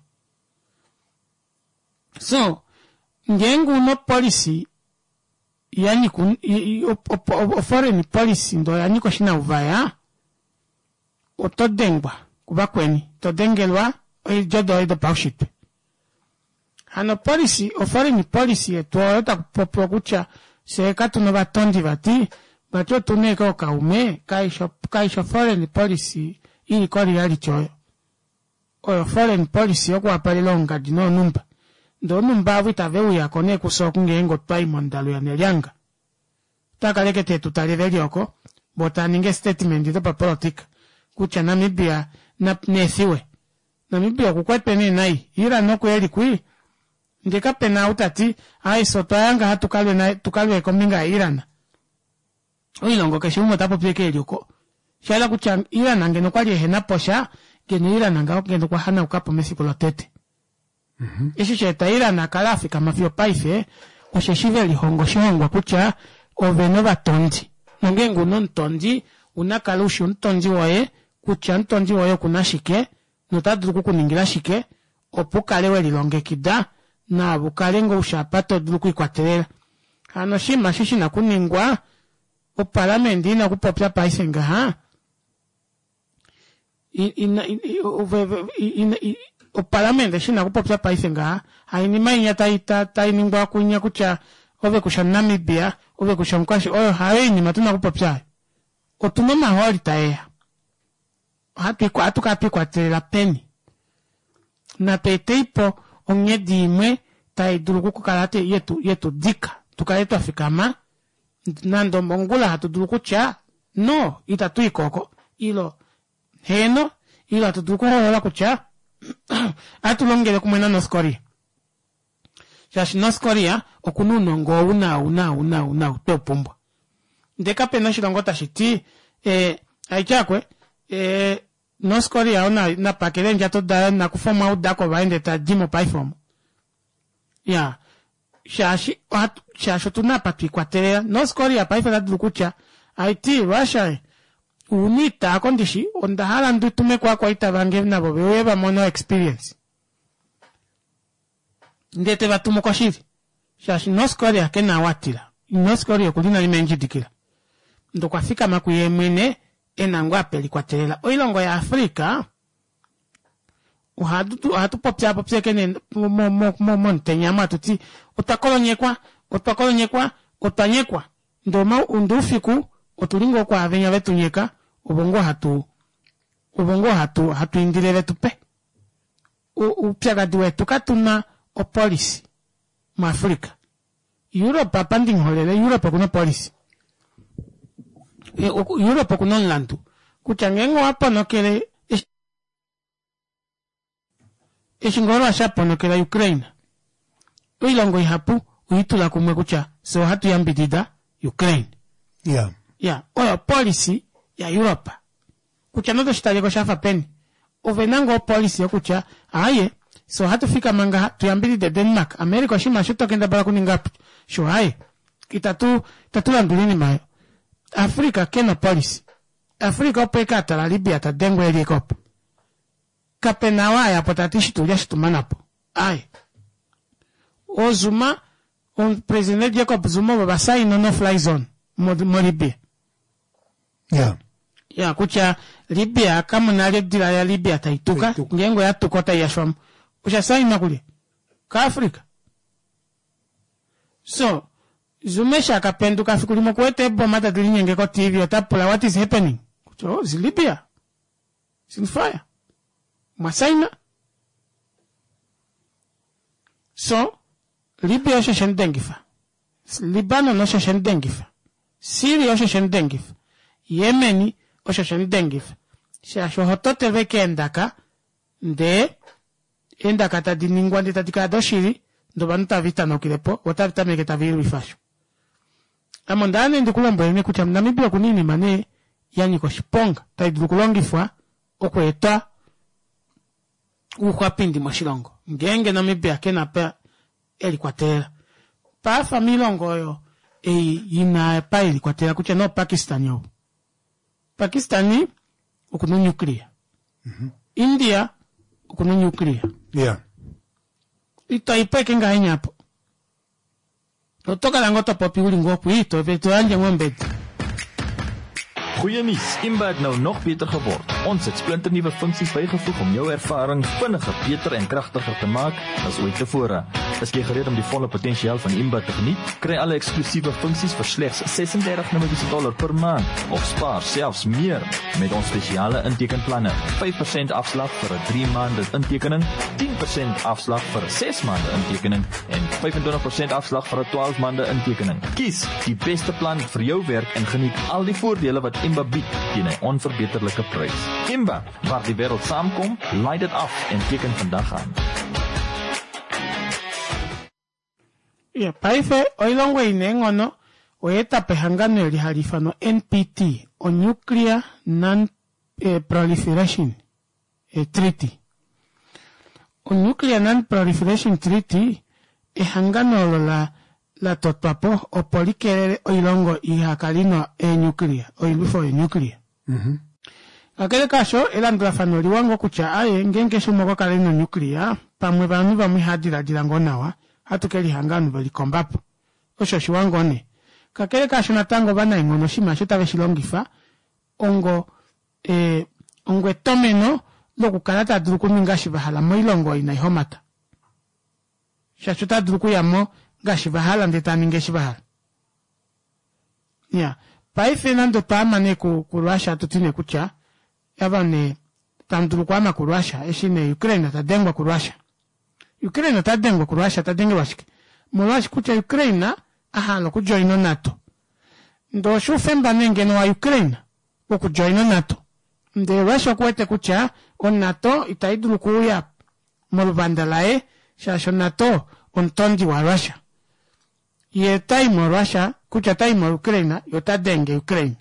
so ngengu no policy yani foreign policy ndo yani ko shina uvaya otodengwa kubakweni todengelwa jodo edo paushit hano policy foreign policy etota popokucha sekatu no batondi bati bato tuneko kaume kaisho foreign policy ili kori yali choyo oyo foreign policy okwa palilonga dino numba ndo numba vitaveu yakone kusokunge ngo twaimondalo ya nelyanga takaleke tetu talivelioko botaninge statement ito pa politika kucha Namibia na nesiwe Namibia kukwepene nai ira noko yeli kui ndika pena utati soto yanga hatukalwe kominga irana oilongo keshumo tapo peke elioko shala kucha irana ngeno kwali hena posha ngeno irana ngeno kwa hana ukapo Mexico lotete ishi cheta irana kala Afrika mafio paife osheshive lihongo shihongwa kucha oveno batondi ngengu non tondi unakalushu ntondi wae kucha ntondi wae kunashike notadruku kuningira shike opukale we lilonge kida na bukalengo ushapato duluku ikwatelela Hano shima shishi na kuningwa o parlamenti na kupopya paise nga ha. O parlamenti shi na kupopya paise nga ha. Haini mainya ta iningwa kunya kucha ove kusha Namibia, ove kusha mkwashi, oyo haini matuna kupopya. O tunoma hori taea. Hatu kwa tela peni. Na pete ipo onye dimwe tai duruku karate yetu dika. Tukaretu Afrikama. Nando mongula hatu duruku cha. No, itatu ikoko. Ilo heno, ilo hatu duruku hola kucha. Hatu longele kumwena North Korea. Shashi North Korea, okunu nongo una, topumbo. Ndeka pena shilongota shiti, aichakwe, North Korea na pakele njato da na kufoma udako baende ta jimo paifomo. Ya, shashi tunapatu ikwatelea, North Korea paifela dukucha, Haiti, Russia, unita akondishi, ondahala ndu tume kwa itabange na bobe, weba mono experience. Ndete batumo kwa shiri. Shashi North Korea kena watila. North Korea kulina limenji dikila. Ndo kwa fika makuye mwene, enangwa peli kwa telela. Oilongo ya Afrika, uhatu popya kene montenyama tuti, utanyekwa, ndoma undufiku, utulingo kwa avenya vetu nyeka, ubongo hatu indile vetu pe. Upyagadi wetu katuna o policy, ma Afrika. Europe panding holele, Europe kuna policy. Europe kuna landu. Kuchangengo hapa nokele Eshingoro ashapo nokele Ukraine. Uilongo ihapu uitula kumwe kucha so hatu yambidida Ukraine. Yeah. Oyo policy ya Europe. Kucha noto shitaleko shafa peni. Ovenango policy ya kucha aye so hatu fika manga tuyambidide Denmark. Amerika shima shuto kenda bara kuningapu. Sho aye. Tatula ndulini mayo. Afrika kena policy. Afrika opeka la Libya ta dengwe helikop. Kapenawa ya potatishi tulia shitumanapo. Aye. Ozuma, President Jacob Zuma babasai no fly zone. Mo Libya. Yeah. Ya kucha Libya kama na dila ya Libya taituka. Ngengo ya tukota ya shwamu. Kucha sai makuli. Ka Afrika. So, Zumesha kapenduka fikulimo kwete bomata dilinye kwa TV otapula what is happening. Kucho, zi Libya. Sin fire. Masaina. So, Libya osho shendengifa. Libano no osho shendengifa. Syria osho shendengifa. Yemeni osho shendengifa. Shasho hotote veke endaka. Endaka ta diningwande tatika doshiri. Ndobanuta vita no kilepo. Watavita meketa viru ifasho. Amondane ndikulombo ene kucha Namibia kunini mane yani kwa shiponga taidukulongifwa okweta ukwapindi mwashilongo ngenge Namibia kena pa elikwatela pa familongo yo ina pa elikwatela kucha no Pakistan yo Pakistani ukunu nuclear India ukunu nuclear ito ipeke nga henyapo Otoka langoto popi ulingopu ito, vetu anje ngombed. Goeie nuus, Imba het nou nog beter geword. Ons het splinternuwe funksies bygevoeg om jou ervaring vinniger, beter en kragtiger te maak as ooit tevore. Is jy gereed om die volle potensiaal van Imba te geniet? Kry alle eksklusiewe funksies vir slegs $36 per maand of spaar selfs meer met ons spesiale intekenplanne. 5% afslag vir 'n 3 maande intekening, 10% afslag vir 'n 6 maande intekening en 25% afslag vir 'n 12 maande intekening. Kies die beste plan vir jou werk en geniet al die voordele wat Imba bied teen 'n onverbeterlike prys. Imba, waar die wêreld saamkom, laai dit af en teken vandag aan. Ya paife oilongwe inengono oeta pehangano yori halifano NPT o Nuclear Non-Proliferation Treaty. O Nuclear Non-Proliferation Treaty hangano la totapo o polikerere oilongo ihakalino nuclear o ilufo nuclear. Akele kasho elandra fanori wango kucha aye ngenge shumoko kalino nuclear pamwe banu bamwe hadira dilango nawa hatukeli hangano bali kombapo osho shiwangone kakele kasho natango bana ingono shimasho tabe shilongifa ongo etomeno lokukalata duruku mingashi bahala moilongo ina ihomata shachuta duruku yamo gashi bahala ndetani ngeshi bahala ya paife nando paamane ku Russia tutine kucha yabane tanduruku ama ku Russia eshine Ukraine tadengwa ku Russia Ukraine tadengwa ku Russia tadenge washike mwashi kucha Ukraine ahalo ku joino NATO ndo shufemba nengeno wa Ukraine ku joino NATO nde Russia kwete kucha on NATO itaiduruku ya molubandalae shasho NATO on tondi wa Russia ye taimo Russia kucha taimo Ukraine yotadenge Ukraine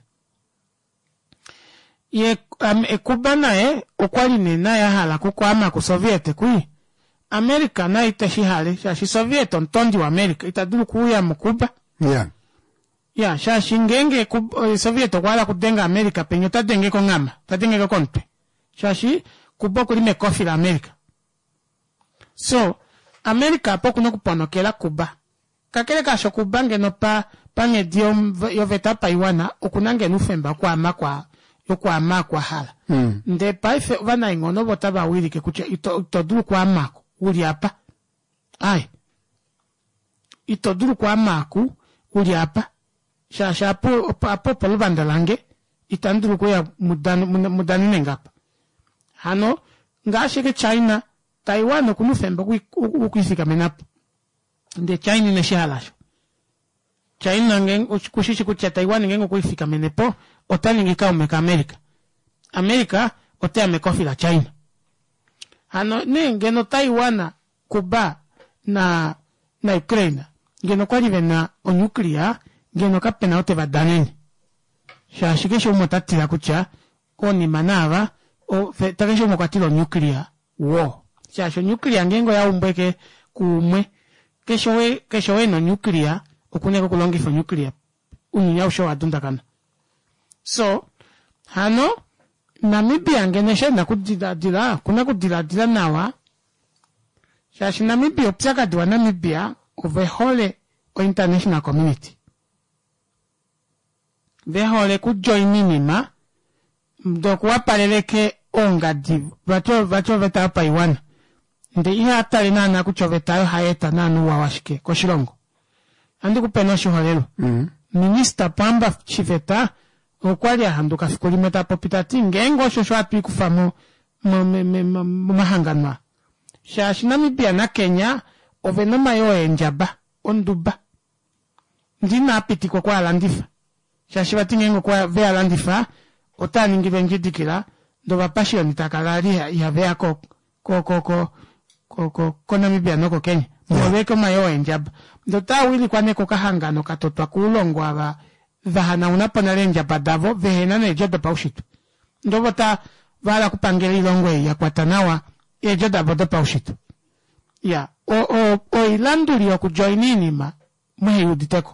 ye kubana okwali nena ya hala kukwama ku Soviet kui America na itashihale shashi Soviet on tondi wa America itaduruku ya mkuba ya shashi ngenge Soviet kwala kudenga America penyo tadenge ko ngama tadenge ko konpe shashi kuboko lime kofi la America so America poku no kuponokela Kuba kakele kasho kubange no pange dio yoveta paiwana okunange nufemba kwa amakwa yokwa amakwa hala nde paife vana ingono botaba wirike kucha itoduru kwa amako uli apa ai itoduru kwa amaku uli apa shasha apo polubanda lange itanduru kwa mudani nengapa hano ngashike China Taiwan kunufemba ukifika menapo nde China neshalasho China kushishi kucha Taiwan ngengo kuifika menepo otali ngika umeka America otea mekofi la China hano ngeno Taiwan Kuba na Ukraine ngeno kwa livena o nuclear ngeno kapena ote vadaneni shashikesho umotatila kucha oni manava o takesho umokatilo nuclear war shasho nuclear ngengo ya umbweke kumwe kesho we no nuclear okuneko kulongifa nuclear unyanya usho adunda so hano Namibia ngeneshe na kudila kuna kudila nawa shashi Namibia opsaka diwa Namibia overhole o international community behole kujoini nima mdoko wapaleleke onga divu vacho veta hapa iwana nde ihe atari na kuchoveta haeta nanu wawashike koshilongo andi kupeno shiholelo minister pamba chiveta okwali ahanduka fikulimeta popitati ngengo shosho atu kufamo mahangana shashi Namibia na Kenya ovenoma yo enjaba onduba ndina apiti kwa alandifa shashi batingengo kwa ve alandifa otani ngibenjidikira ndo bapashio nitakalali ya vea ko Namibia noko Kenya mweke mayo enjaba ndo tawili kwa neko kahangano katotwa kulongo aba vahana unapona lenja badavo vehena nejoda paushitu ndo bota vala kupangela ilongwe ya kwatanawa ejoda boda paushitu ya o ilanduli ya kujoinini muhe yuditeko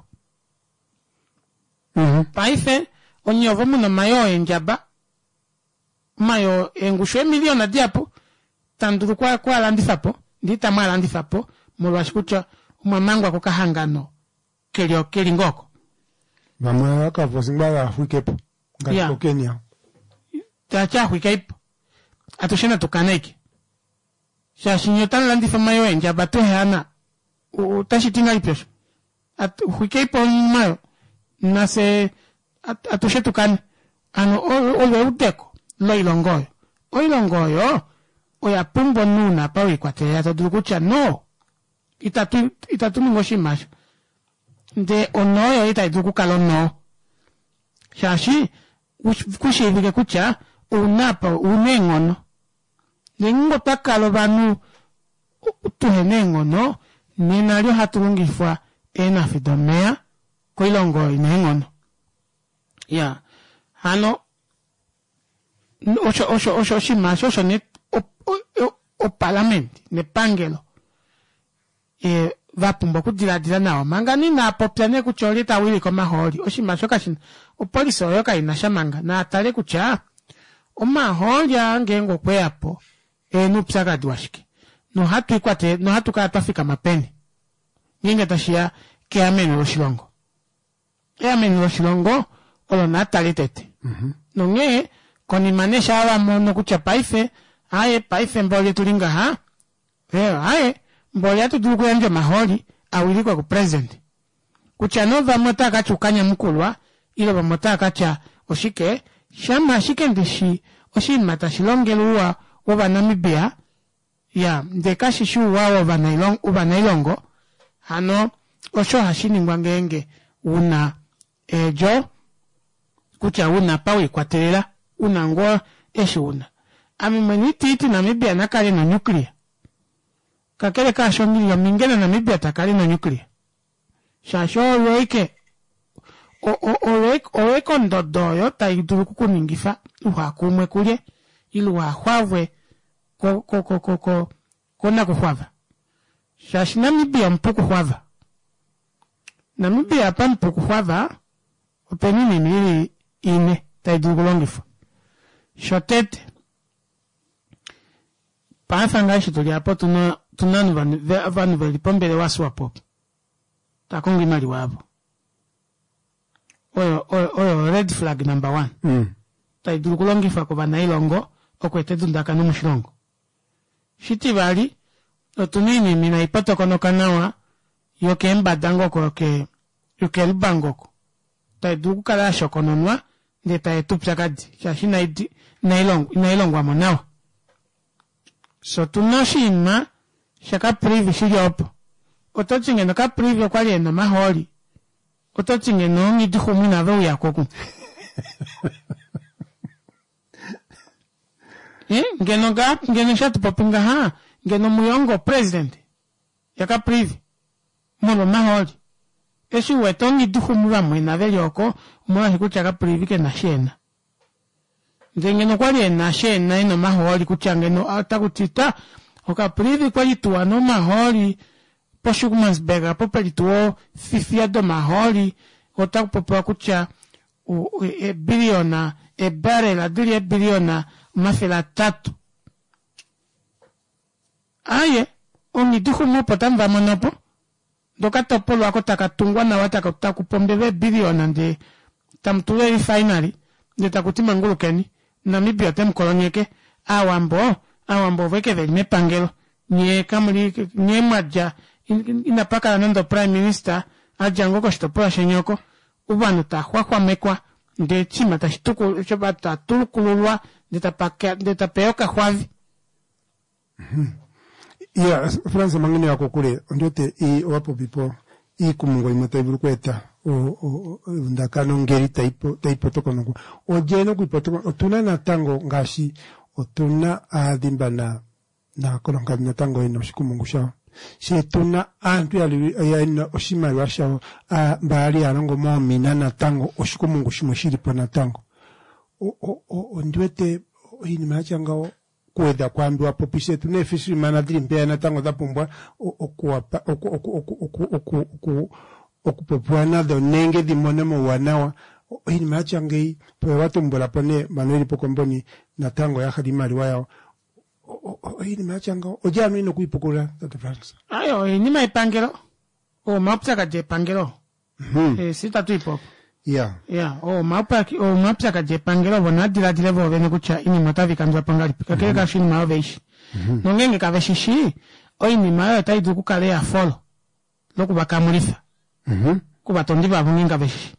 paife onyovo muna mayo enjaba mayo engushwe miliona diapo tanduru kwa landifapo ndita mwa landifapo mulwashikucha umamangwa kukahangano kelingoko Mama akavosingba Afrikepo ngati Kenya tacha Afrikepo atoshena tukaneke shashinyotana landifa mayo enja batu hana utashitinga ipesho Afrikepo mayo nase atoshetukane ano ole uteko loilongoyo oya pumbo nuna pawi kwa te atadukucha no itatu ngoshimasho nde onoyo itaiduku kalono shashi kushivike kucha unapa unengono nengo takalo banu tuhenengono ninalio haturungifwa ena fidomea koilongo inengono ya hano osho shimasho osho ne o parlamenti ne pangelo vapumba kudila nawa mangani na popyane kucholita wili koma holi oshimasho kashina opolisi oyo kainasha manga na atale kucha omaholi angengo kweapo nupsaka diwashike no hatu kaya twafika mapeni nyinga tashia ke amene shilongo amene shilongo olo natali tete nonge koni manesha ala mono kucha paife aye paife mbole tulinga ha aye mbole atu dulu kuyanja maholi awilikwa ku president kucha nova motaka chukanya mkulwa ilo bamotaka cha oshike shama shike ndishi oshi matashilongeluwa waba Namibia ya ndekashi shuwa waba nailongo hano osho hashini ngwangenge una ejo kucha una pawe kwa telela una ngo eshi una amimweniti iti Namibia nakali no nuclear kakele kasho ngili ya mingene Namibia takali no nuclear shasho loike oeko ndodoyo taiduru kukuningifa uhakumwe kulye ilu wahwavwe kona kuhwava shashi Namibia mpuku hwava Namibia hapa mpuku hwava openini mili ine taiduru kulongifa shotete paafanga shituli hapo tunanu vanu velipombele wasu wapopo takongi mali wabo oyo red flag number 1 taiduru kulongifa kwa nailongo okwetetu ndaka numushilongo shiti bali otunini mina ipato kono kanawa yoke mbadango koke yoke lubangoko taiduru kukala shokononwa nde taetupya kadi shashi nailongo amonawa so tunoshima shaka privi shiliopo otochinge ka privi kwa lieno maholi otochinge no ngidihumi na veu yakoku ngeno shatu popinga ha ngeno muyongo president yaka privi mono maholi eshi weto ngidihumi wa mwena velioko mwana hikucha ka privi ke na shena ngeno kwa liena shena ino maholi kuchangeno atakutita oka privi kwa lituwa no maholi poshukumansbega popelituo fifia do maholi otakupopewa kucha biliona barela dili biliona mafela 3 aye ongidihumu potamba monopo dokatopolo akotaka tungwa na wataka utakupombele biliona nde tamtuleli finally nde takutima ngulukeni Namibia temkolonyeke awambo veke velime pangelo nye kamuli nye maja inapaka la nando prime minister ajango ko shitopola shenyoko ubanu tahwa mekwa nde chima tashituku chobata tulukululwa nde tapeoka hwavi ya Fransa mangine yako kule ndote wapo bipo kumungo imotaibu kweta ndakano ngeri taipo toko nongo ojeno kuipotoko otuna na tango ngashi otuna adimba na kolonga na tango ino shikumungu shao si tuna antu ya ino oshima washao mbali anongo momina na tango oshikumungu shimoshiripo na tango ndwete hini machangao kweda kwambiwa popise tunefisi manadiri mpea na tango dapumbwa okupopwana do nenge di monemo wanawa hini machangei pwe watu mbola pone manueli pokomboni na tango ya hadimari wayao hini machangao ojano ino kuipokula tata Fransa ayo hini maipangelo maupsaka je pangelo sita tuipopo maupsaka je pangelo vonadila dilevo vene kucha ini motavi kanza pangali kakele kashini mao veishi nongenge kaveshishi oini mao taidu kukale ya folo loku bakamulifa kuba tondi babunginga veishi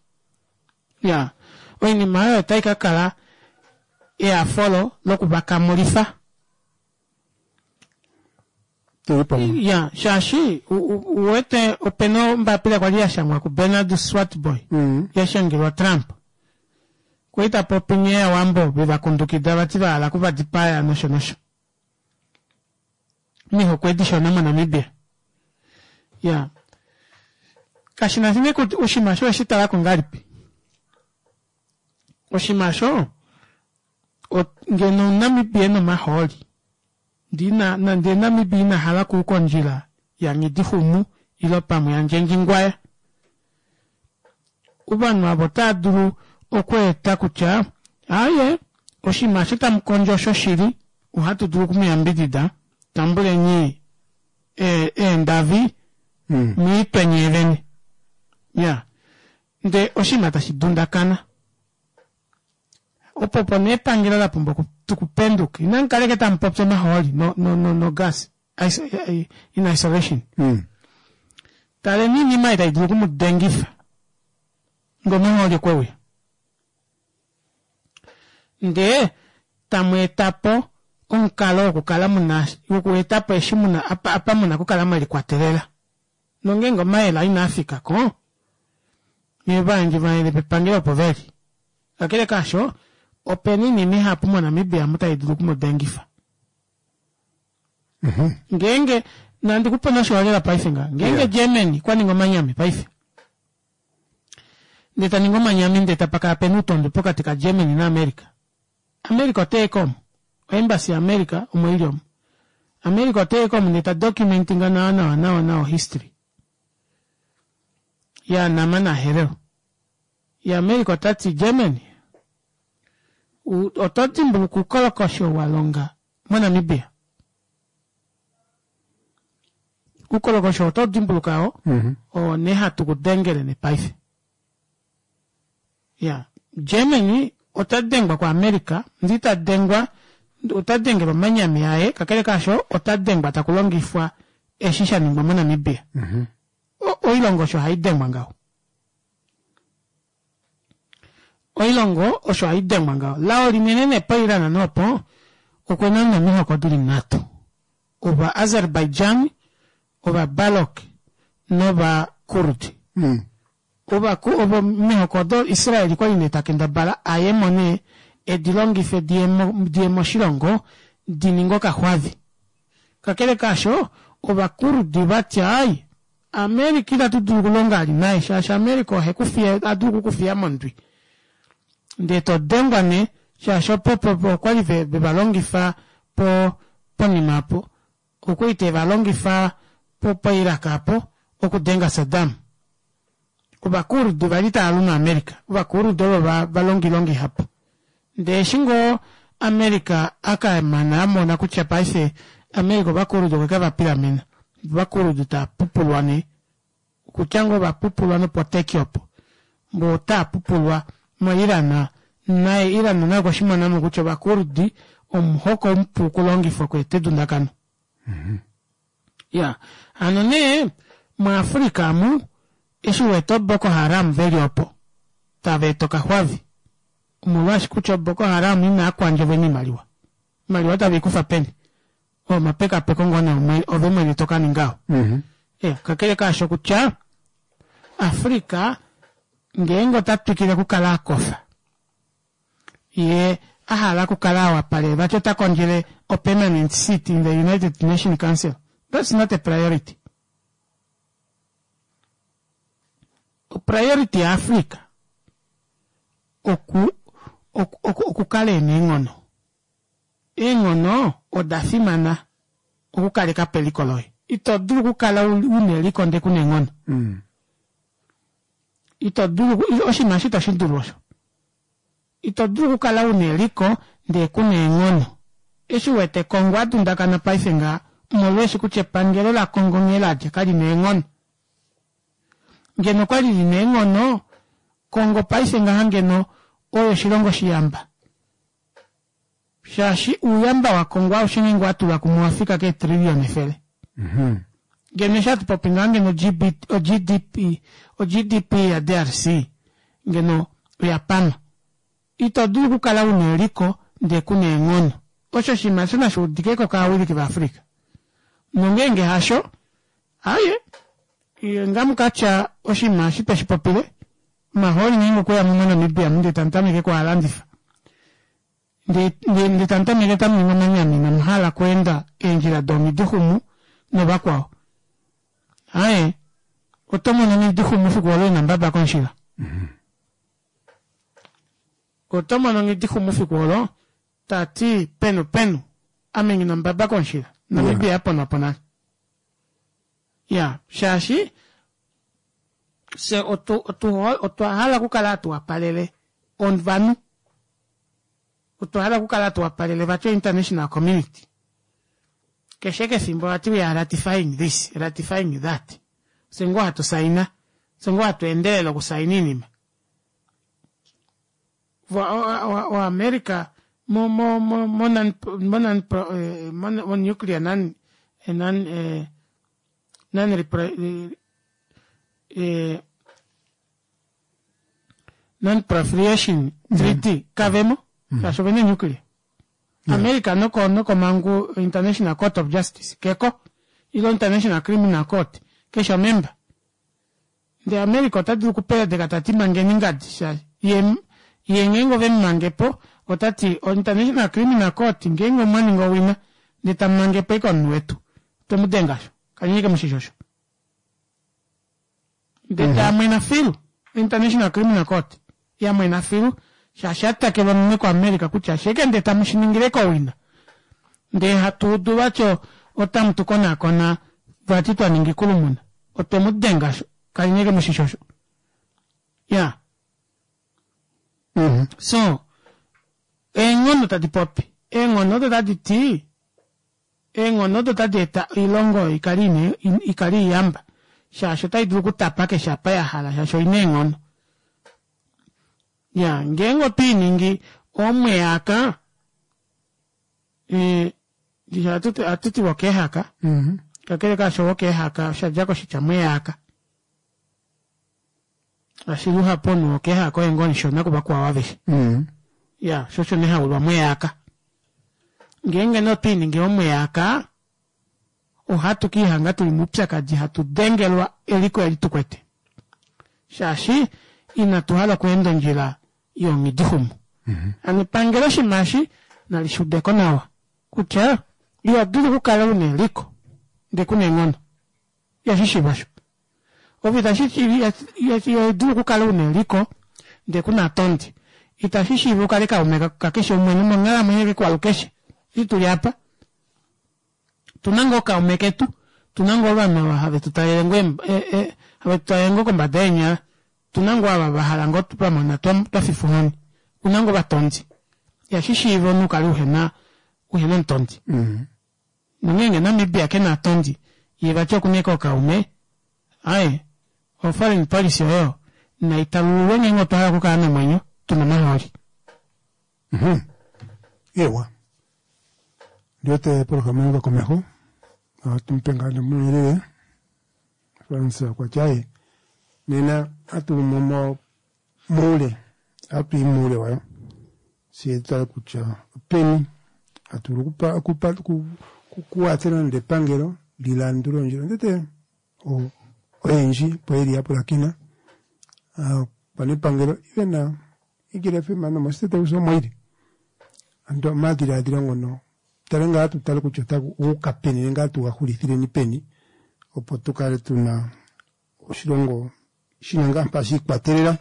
oini mao taikakala ya folo loku bakamulifa shashi uwete openo mbapila kwa liya shangwa ku Bernard Swatboy ya shangirwa Trump kuita popinye ya wambo biva kundukida watiba ala kuba dipaya nosho miho kwedisho nama Namibia kashina zime ushimasho ya shita wako ngaripi ushimasho ngeno Namibia no maholi Dina Namibia na halaku uko njila ya ngidihumu ilo pamu ya njengingwaya. Ubanu abota duru okweta kucha. Aye, oshimashita mkonjo shoshiri uhatu duru kumiyambidida. Tambule nyi ndavi miitwe nyeveni. oshimata shidundakana opopo nepangira la pombo tukupenduke inankale keta mpopse maholi no gas in isolation tale nini maita iduku mudengifa ngomeholi kwewe nde tamwetapo onkalo okukala muna ukuetapo eshimuna apa muna kukala mweli kwatelela nongengo maela ina Afrika ko nibanji baile pepangira poveri akele kasho openini ni hapo mwana Namibia muta iduku mudengifa ngenge nandi kupona shwalera paifinga ngenge Germany kwani ngoma nyame paifi ndeta ngoma nyame ndeta paka penutondo pokati ka Germany na America Telecom embassy America umwiliom America Telecom ndeta documenting na history ya namana hero ya America tati Germany ototi mbuluku kolokosho walonga mwana Namibia ukolokosho ototi mbulukao o neha tukudengele ne paife ya Germany otadengwa kwa America ndita dengwa otadengwa manyami yae kakele kasho otadengwa takulongifwa eshisha ningwa mwana Namibia oilongosho haidengwa ngao oilongo osho haidengwa ngao lao linenene pairana nopo okwenana miho koduli NATO oba Azerbaijan oba Balok noba Kurd oba miho kodol Israeli kwa ineta kenda bala ayemone edilongi fe diemo shilongo diningo kahwavi kakele kasho oba Kurd batia ai Amerika ila tudululonga alinae shasha Amerika hekufia adugu kufia mondwi ndeto dengwane shasho popo kwali bebalongi fa po nimapo okuite balongi fa po Irakapo okudenga Saddam kubakuru dubalita aluna Amerika kubakuru dolo balongi hapo nde shingo Amerika aka manamo na kuchapa ife Amerika bakuru dogo kaba piramena bakuru duta pupulwane kuchango ba pupulwane potekiopo mbota pupulwa Irana na kwa shima namu kucho bakurudi omhoko mpukulongi foko etedundakano ya anone ma Afrika mu isu weto Boko Haram veri opo taveto kahwavi umulashi kucho Boko Haram ina akwanje veni maliwa tavi kufa peni o mapeka pekongo na ovema nitoka ningao ya kakele kasho kucha Afrika ngengo tatukile kukala kofa ye ahala kukala wapale bachota konjele a permanent seat in the United Nations Council. That's not a priority. A priority Africa okukale nengono odafimana okukale ka pelikoloi ito duru kukala uneli konde kunengono ito duru oshimashita shindurosho ito duru kala uneliko de kunengono esu wete kongwa tundakana paifenga molweshi kuchepangelo la kongongela kali nengono ngeno kwali nengono kongo paifenga hangeno oyo shilongo shiyamba shashi uyamba wa kongwa ushinengwa atula kumuafika ke trillion efele geneshat popingange no GDP ya DRC ngeno ya pana ito dugu kala uneliko de kune ngono osho shimasuna shudikeko ka wili kiba Afrika nongenge hasho aye ngamu kacha oshima shipa shipopile maholi ningo kwa mwana Namibia mde tantamike kwa alandifa nde tantamike tamu ngomanyami na mhala kwenda enjila domi duhumu no bakwao aye otomo nani duhumu fikwalo na mbaba konshila otomo nani duhumu fikwalo tati penu amengi na mbaba konshila Namibia apona ya shashi se oto hala kukala tu apalele onvanu oto hala kukala tu apalele vacho international community kesheke simbo ati we are ratifying this ratifying that sengo hatu saina sengo hatu endelelo kusainini wa America mo nuclear nan proliferation treaty kavemo sasho vene nuclear. America no mangu International Court of Justice keko ilo International Criminal Court kesho member de America tatu kupela de katati mangeni ngadi sha yengengo vem mangepo otati International Criminal Court ngengo mani ngo wina de tamangepe kon wetu temudengasho kanyike mshishosho de tamena fil International Criminal Court ya mena fil shashata ke vanne ko America kucha shekende tamushiningire ko wina de hatu duwacho otam tukona kona vatitwa ningikulumuna otemudengasho kanyike mshishosho ya so engono tadi popi engono tadi ti engono tadi ta ilongo ikari yamba shasho tai duku tapake shapa ya hala shasho inengono ya ngengo piningi omwe aka atuti woke haka kakele kasho woke haka shajako shichamwe aka ashiru haponu woke hako engoni shona kuba kwa waveshi ya shosho neha ulwa mwe aka ngenge no piningi omwe aka ohatu kihanga tulimupya kaji hatu dengelwa eliko elitukwete shashi inatuhala kuendo njila yongi dihumu anipangelo shimashi nalishudeko nawa kucha liwa dulu kukala une liko ndekune ngono ya shishi basho ovita shishi ya dulu kukala une liko ndekuna tondi ita shishi vukalika umeka kakeshe umwenu mongala mwenye kwa lukeshi itu yapa tunango ka umeketu tunango bana wa have tutayengo have tutayengo kombadenya tunango aba bahalango tupamana twafifuhani unango batonzi ya shishi ivo nukaluhena uhena ntonzi nungenge na mibia kena tonzi yivacho kuneko ka ume ai foreign policy yo na italuwe ngengo tohala kukana mwenyo tunamahori ewa Diote programme ko meho tumpengane mulele Fransa kwa chai nena atu momo mule atu mule wa si ta kucha peni atu kupa kuatena de pangero dilanduro njiro ndete o enji poeri hapo lakina pani pangero ivena igire fe mano mostete uso moiri ando madira dirangono tarenga atu talo kuchota ukapeni nga atu ahulithire ni peni opotukale tuna oshirongo shinanga mpasi kwaterera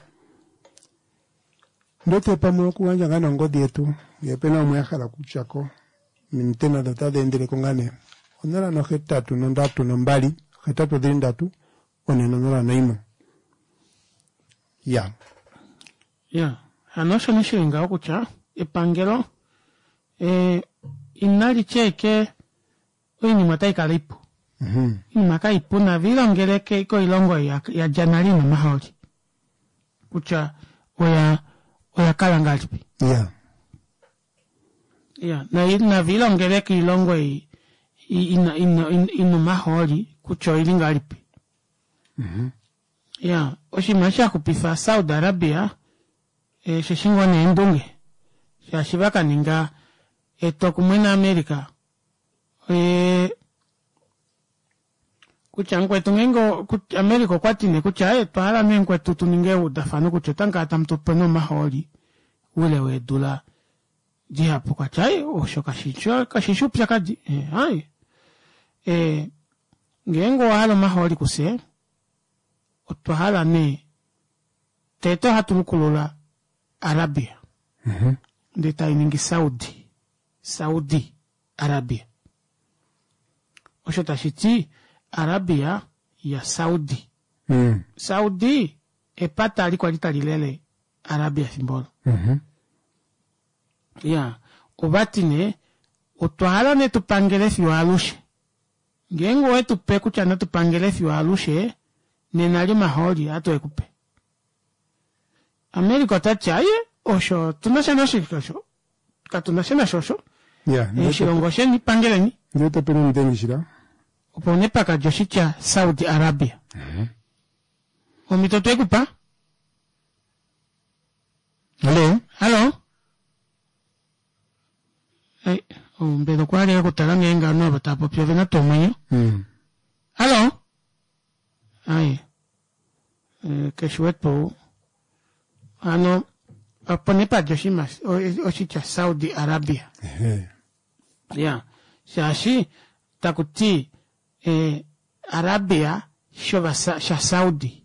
ndote pamulo kuwanja ngana ngodi yetu yepena omuyakhala kuchako mintena dota dendere kongane onera no hetatu no ndatu no mbali hetatu de ndatu onena nora naimo ya anosho nishiringa okucha epangero inali cheke oini matai kalipu maka ipuna vila ngereke iko ilongo ya janari na mahori kucha oya kalangalipi na vila ngereke ilongo ino mahori kucha ilingalipi oshimasha kupifa Saudi Arabia sheshingo ne ndunge shashibaka ninga kumwena America kucha nkwetu ngengo America kwatine kucha twala menkwetu tuninge udafano kucha tanga atamtupeno maholi ule wedula jihapo kwa chai oshoka kashishu pya kadi ngengo halo maholi kuse otwahala ne teto hatulukulula Arabia ndeta iningi Saudi Arabia oshota shiti Arabia ya Saudi Saudi epata aliko alitalilele Arabia simbolo obatine otwahala ne tupangele fiwalushe ngengo wetu peku chana tupangele fiwalushe nenali maholi ato ekupe Amerika tachaye osho tunashana shikasho katunashana shosho ya shilongo sheni pangeleni ndio tapeno ndengishira upone paka joshicha Saudi Arabia omitoto ekupa Hello mbelo kwale kutala ngenga no batapo pyo vena tomanyo Hello ai keshuepo ano apone pa joshimas oshicha Saudi Arabia ya shashi takuti Arabia shova sha Saudi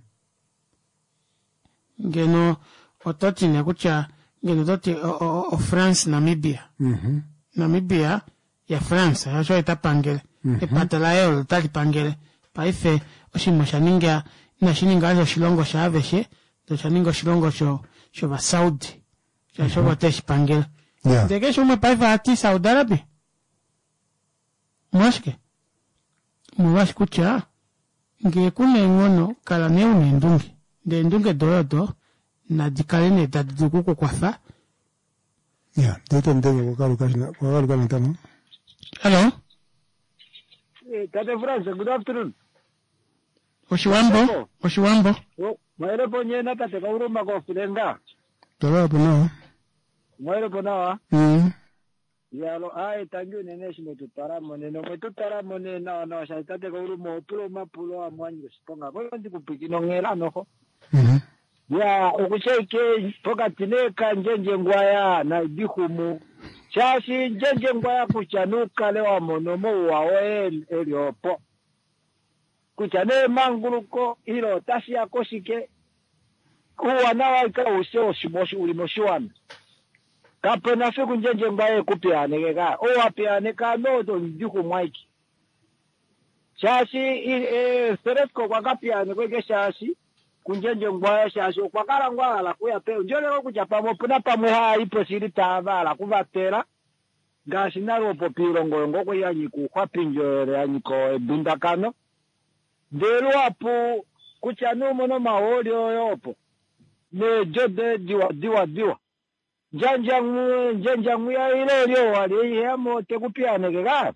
ngeno ototi nekucha ngeno toti o France Namibia Namibia ya France yasho itapangele epatala yo tali pangele paife oshimoshaninga nashininga zo shilongo sha aveshe to shaninga shilongo sho ba Saudi yasho botesh pangele ndege shume paife ati Saudi Arabia Mwashke mwash kucha nge kune ngono kala neu ndungi de ndunge dodo na dikalene dadukuko kwafa ya dito ndenge kwa kalu tano Hello Tate France, good afternoon. Oshiwambo Mwaere ponye na tate kauruma kwa filenga Tala pona Mwaere pona Yalo ai tangu nene shimo tutara moneno metutara monena no shaitate kauruma opulo mapulo amwanyi siponga kwa ndi kupikino ngela noko ya ukusheke toka tineka njenje ngwaya na dihumu shashi njenje ngwaya kuchanuka lewa monomo wawe eliopo kuchane manguluko ilo tashi ya koshike kuwa nawa ika useo shimoshi ulimoshuana kapena fiku njenje ngwaya kupiane keka owa piane ka noto dihumu waiki shashi seresko kwa kapiane kweke shashi kunjenje ngwaya shasho kwa kala ngwala kuya pe njole ko japamo puna pamwe ha ipo siri tavala kuvatera ngashi naro popiro ngongo ko yanyi ku kwa pinjore yanyi ko bundakano ndelo apo kuchanu mono maholi yopo ne jode diwa njanjangu ya ile lyo wali yamo te kupiane kega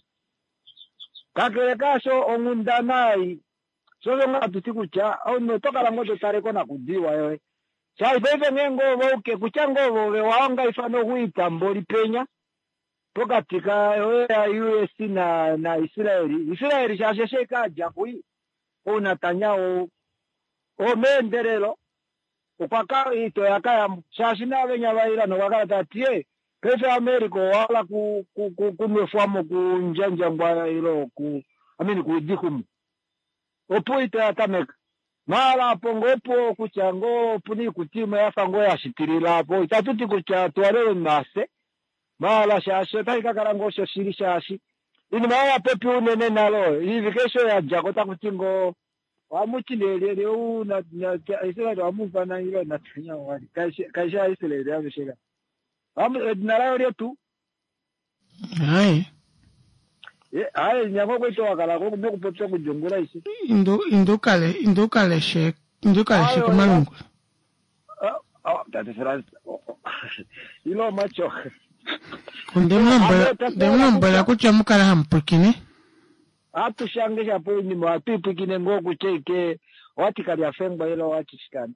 kakele kaso ongundanai Solo nga tutikucha au notoka la ngoto tareko na kudiwa yewe. Chai bebe ngengo woke kuchango wowe waanga ifano huita mboli penya. Toka tika ya US na Israeli. Israeli shashe kaja kui. Ona tanyao o menderelo. Upaka ito yakaya shashina wenya waira no wakala tatie. Pese Ameriko wala kumefamo kunjanja ngwa ilo kudikumu. Opo ita atameka. Mala pongopo kuchango puni kutima ya fango ya shitirila hapo. Itatuti kucha tuwalewe nase. Mala shashi. Taika karango shiri shashi. Ini maya pepi unene nalo. Hivi kesho ya jakota kutingo. Wamuchi lele uu na Israeli wamufa na hilo na tanya wali. Kaisha Israeli ya mshega. Narayo leo tu. Hai. Ai nyako kwetu wakala ko kupotsa kujungula isi indukale she kumalungu that is right ilo macho ndemwambala kucha mukala hampukine atushangisha po ni mwapipikine ngoku cheke watikali afengba ilo wachishikana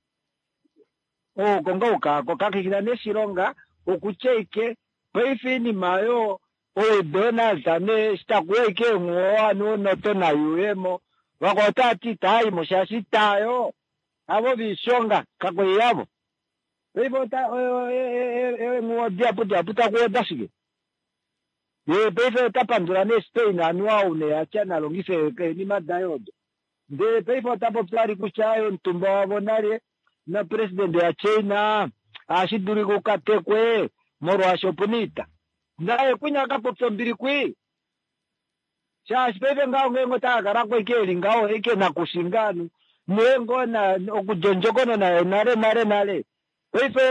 konga ukako kakikina nesironga okucheke peifini mayo Oe Donald ane shitakweke mwanu noto na yuemo. Wakota titai moshashi tayo. Abo bishonga kakwe yabo. Peifo ta mwa diaputa kuwa dashige. Peifo tapandurane Spain anuwa une ya chana longife ni madayodo. Peifo tapopulari kuchayo ntumba wabonare na president ya China. Ashiduri kukatekwe moro ashopunita. Ndae kunya kapopso mbiri kwi. Shashi pepe ngao ngengo takara kwa ikeli ngao eke na kushinganu. Mwengo na okujonjokono na nare. Pepe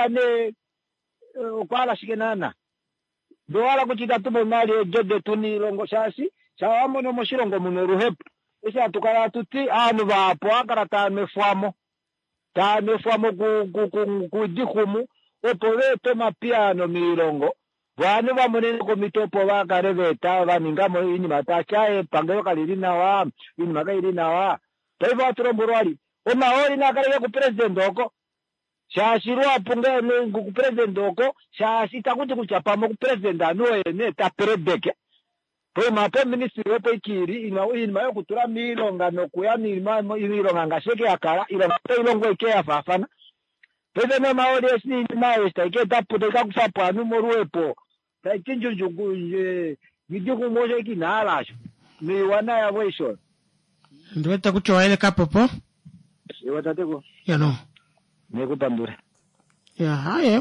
okwala shikenana. Doala kuchita tumo nari jode tuni longo shashi. Shawamo no moshirongo munoru hepu. Isha tukaya tuti anu vapo akarata mefuamo. tano famo ku dikumu opoveto mapiano milongo vanu vamonene komitopo vakareveta vaningamo ini matachae pangeyo kaliri nawa ini makairi nawa toiva turomborwali omahori nakareke ku president oko shashirwa punge ku president oko shashita kuti kuchapamo ku president anoene taperebeke Poi mape ministry wepo ikiri inma yokutura milonga nokuya milonga ngasheke akara ilonga ilongo ike afafana pese no maori esini maesta ike taputa ikakufa panu moruepo taichinjunjugu gijugu moja ikinaalasho mi wana ya weisho ndweta kuchoa ile kapopo iwatateko ya no nekupandure ya haye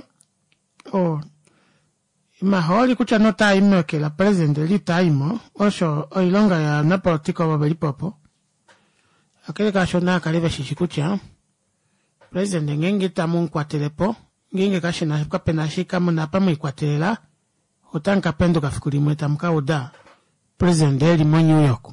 maholi kucha no time ke la president li time osho oilonga ya na politika wa bali popo akele ka shona kalebe shishikucha president ngenge tamu kwa telepo ngenge ka shina ka penashi kama na pamu kwa telela utanka pendo ka fikuri mweta mkauda president li mo New York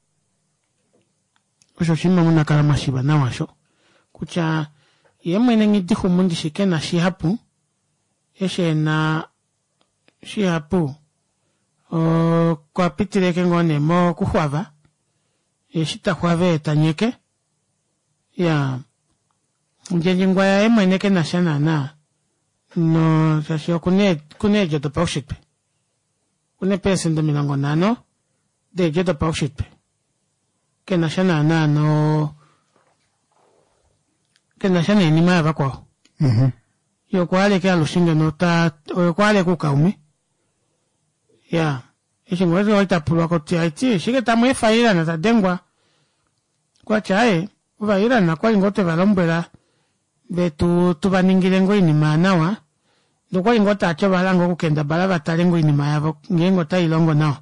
osho shima muna kala mashiba na washo kucha yemwe ngidi humundi shikena shi hapu eshe na shi hapu kwa pitire kengone mo kuhwava shita hwave tanyeke ya njenjingwa ya emweneke na shana na no shashio kune joto paushitpe kune pesa ndo milango nano de joto paushitpe ke na shana na no ke na shana ni mava kwa yo kwale ke alushinga no ta kwale kukaumi ya ishingwezi oitapulwa koti aiti shike tamu efaira na tadengwa kwa chae uvaira na kwa ingote valombela betu tubaningire ngo inima nawa ndokwa ingota acho balango kukenda bala batalengo inima yavo ngengo tailongo nawa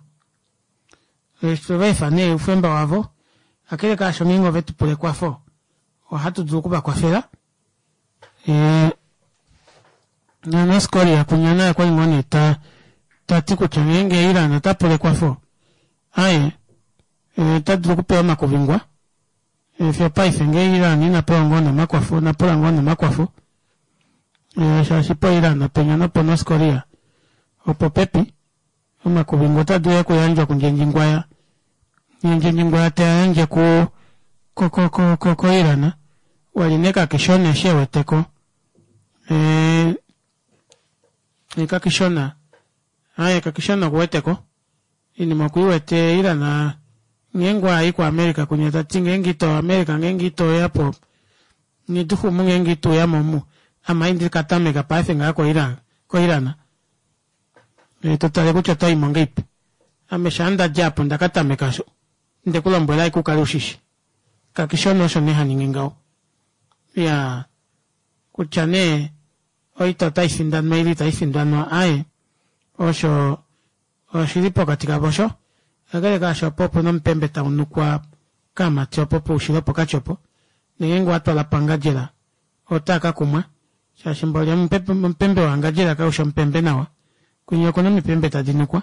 vefa ne ufemba wavo akele kasho ngengo vetu pule kwafo o hatu dukuba kwafela na skori ya kunyana ya kwa ingone tatiku changenge ira na tapule kwafo aye tadrukupewa makuvingwa fya paife nge ira ni napewa ngona makwafu napola ngona makwafu shashipo ira na penya na pono skoria opo pepi makuvingwa taduye kuyanjwa kunjenjingwaya njenjingwaya te yanje ko ira na walineka kishone shewe teko nika kishona aye kakishona kuweteko ini makuiwete ila na ngengwa iko Amerika kunyeta tingengito Amerika ngengito yapo ni duhu mungengito ya momu ama indi katame kapafe ngako irana totale kucha tai mangipe ameshanda japo ndakatame kasho ndekula mbwela ikukalushishi kakishona osho neha ningengao ya kuchane oita taifindano meili taifindano aye osho oshilipo katika bosho agale kasho popo no mpembe taunukwa kama tio popo ushilopo kachopo nengo watu alapangajela otaka kumwa shashimbolia mpembe wangajela kausho mpembe nawa kunyo kono mpembe tadinukwa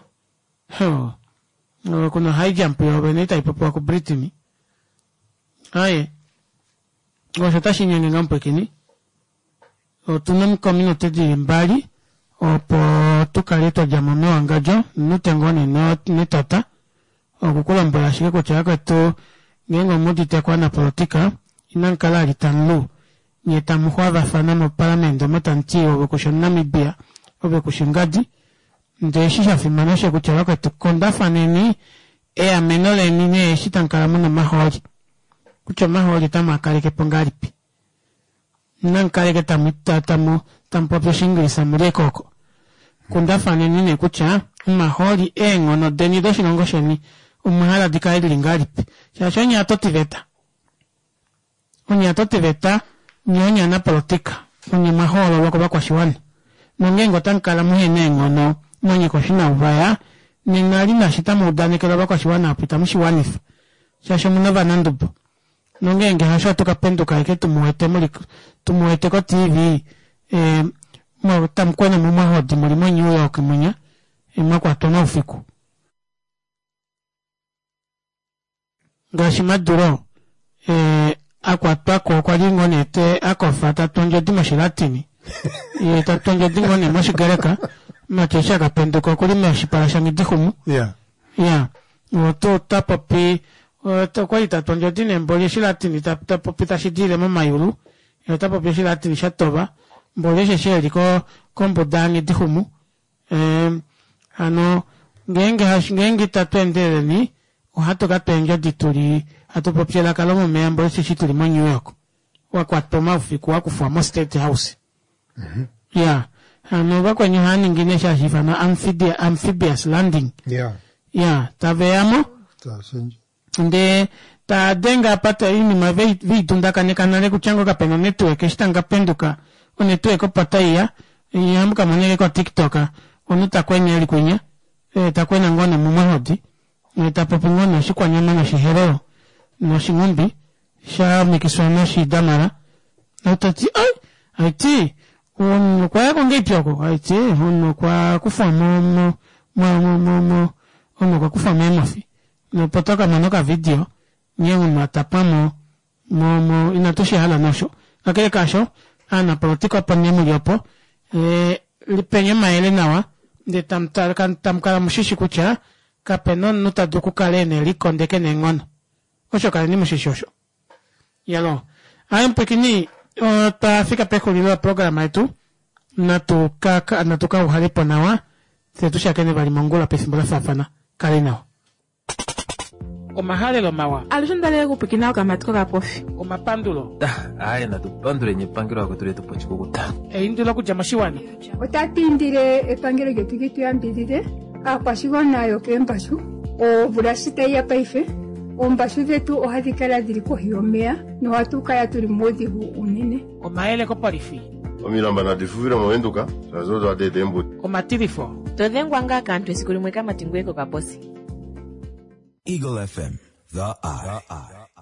kuna high jump yo benita ipopo wa kubritini aye osho tashi nyange ngampo kini otunam community di mbali opo tukalito jamono angajo nutengone no nitota okukula mbala shike kuchaka to ngengo mudi tekwa na politika inankala litanlu nyeta muhwava fana mo parlamento matantio obukushona mibia obukushingadi ndeshisha fimanashe kuchaka to konda faneni amenole nine shitankala muna maholi kucho maholi tamakale ke pongalipi nankale ke tamu tampopyo shingirisa mulekoko kundafane nine kucha maholi ngono deni doshi nongosheni umuhala dikaidi lingalipi shasho nyatotiveta unyatotiveta nyonya na politika unye maholo wako bakwa shiwani nongengo tankala muhene ngono mwenye koshina uvaya ninali na shita mudanikela bakwa shiwana apita mushiwanifu shasho munava nandubu nongenge hasho tukapenduka ike tumuhete ko TV mo tamkwena mu mahodi muri mo New York munya mwakwa tona ufiku ngashi maduro akwatwako kwa lingone te akofata tonjo dimo shilatini ye tatonjo dingone moshigereka machesha kapenduko kuli meshi para shangidikumu oto tapopi oto kwa itatonjo dine mbole shilatini tapopi tashidile mamayulu yo tapopi shilatini shatoba mbole shesheli kombo dangi dikumu ngenge tatwendele ni ohato katenjo dituri atopopyela kalomo membo shishituli mo New York wakwatoma ufiku wakufamo State House bakwenye hani ngine shashifa na amphibious landing taveamo nde ta denga pata ini vitunda kanekana kuchango kapeno network shitanga penduka network pata yamuka mwenye kwa TikTok onuta kwenye likwenya takwena ngone mumahodi tapopingona shikwanya na shihereo na shingumbi sha mikiswana shidamara utati aiti kwa kongepyoko aiti kwa kufa mo kwa kufa memofi no potoka manoka video nyengu matapamo mo inatoshi hala nosho akele kasho ana politiko panemu yopo lipenye maele nawa de tamkala mushishi kucha kapenon nuta duku kalene likondeke nengono osho kale ni mushishosho yalo pekini tafika pekulilo programa yetu natuka uhalipo nawa setushakene bali mongola pesimbola safana kale nao omahalelo mawa alishondale kupikina kamatiko ka profi omapandulo aya natupandule nyepangiro ako tuli tupochikukuta indulo kujamashiwana otatindile epangelo getu getuyambirire akwashigwana yoke embashu obulasita ya paife ombashu zetu ohadhikala dhili kohi yomeya nohatukala tuli muudhigu unene omaele kopalifi omilamba natifuvila movenduka sazozo atete embuti omatilifo todhengwa nga kantu esiku limwe kamatingweko kaposi Eagle FM, the eye.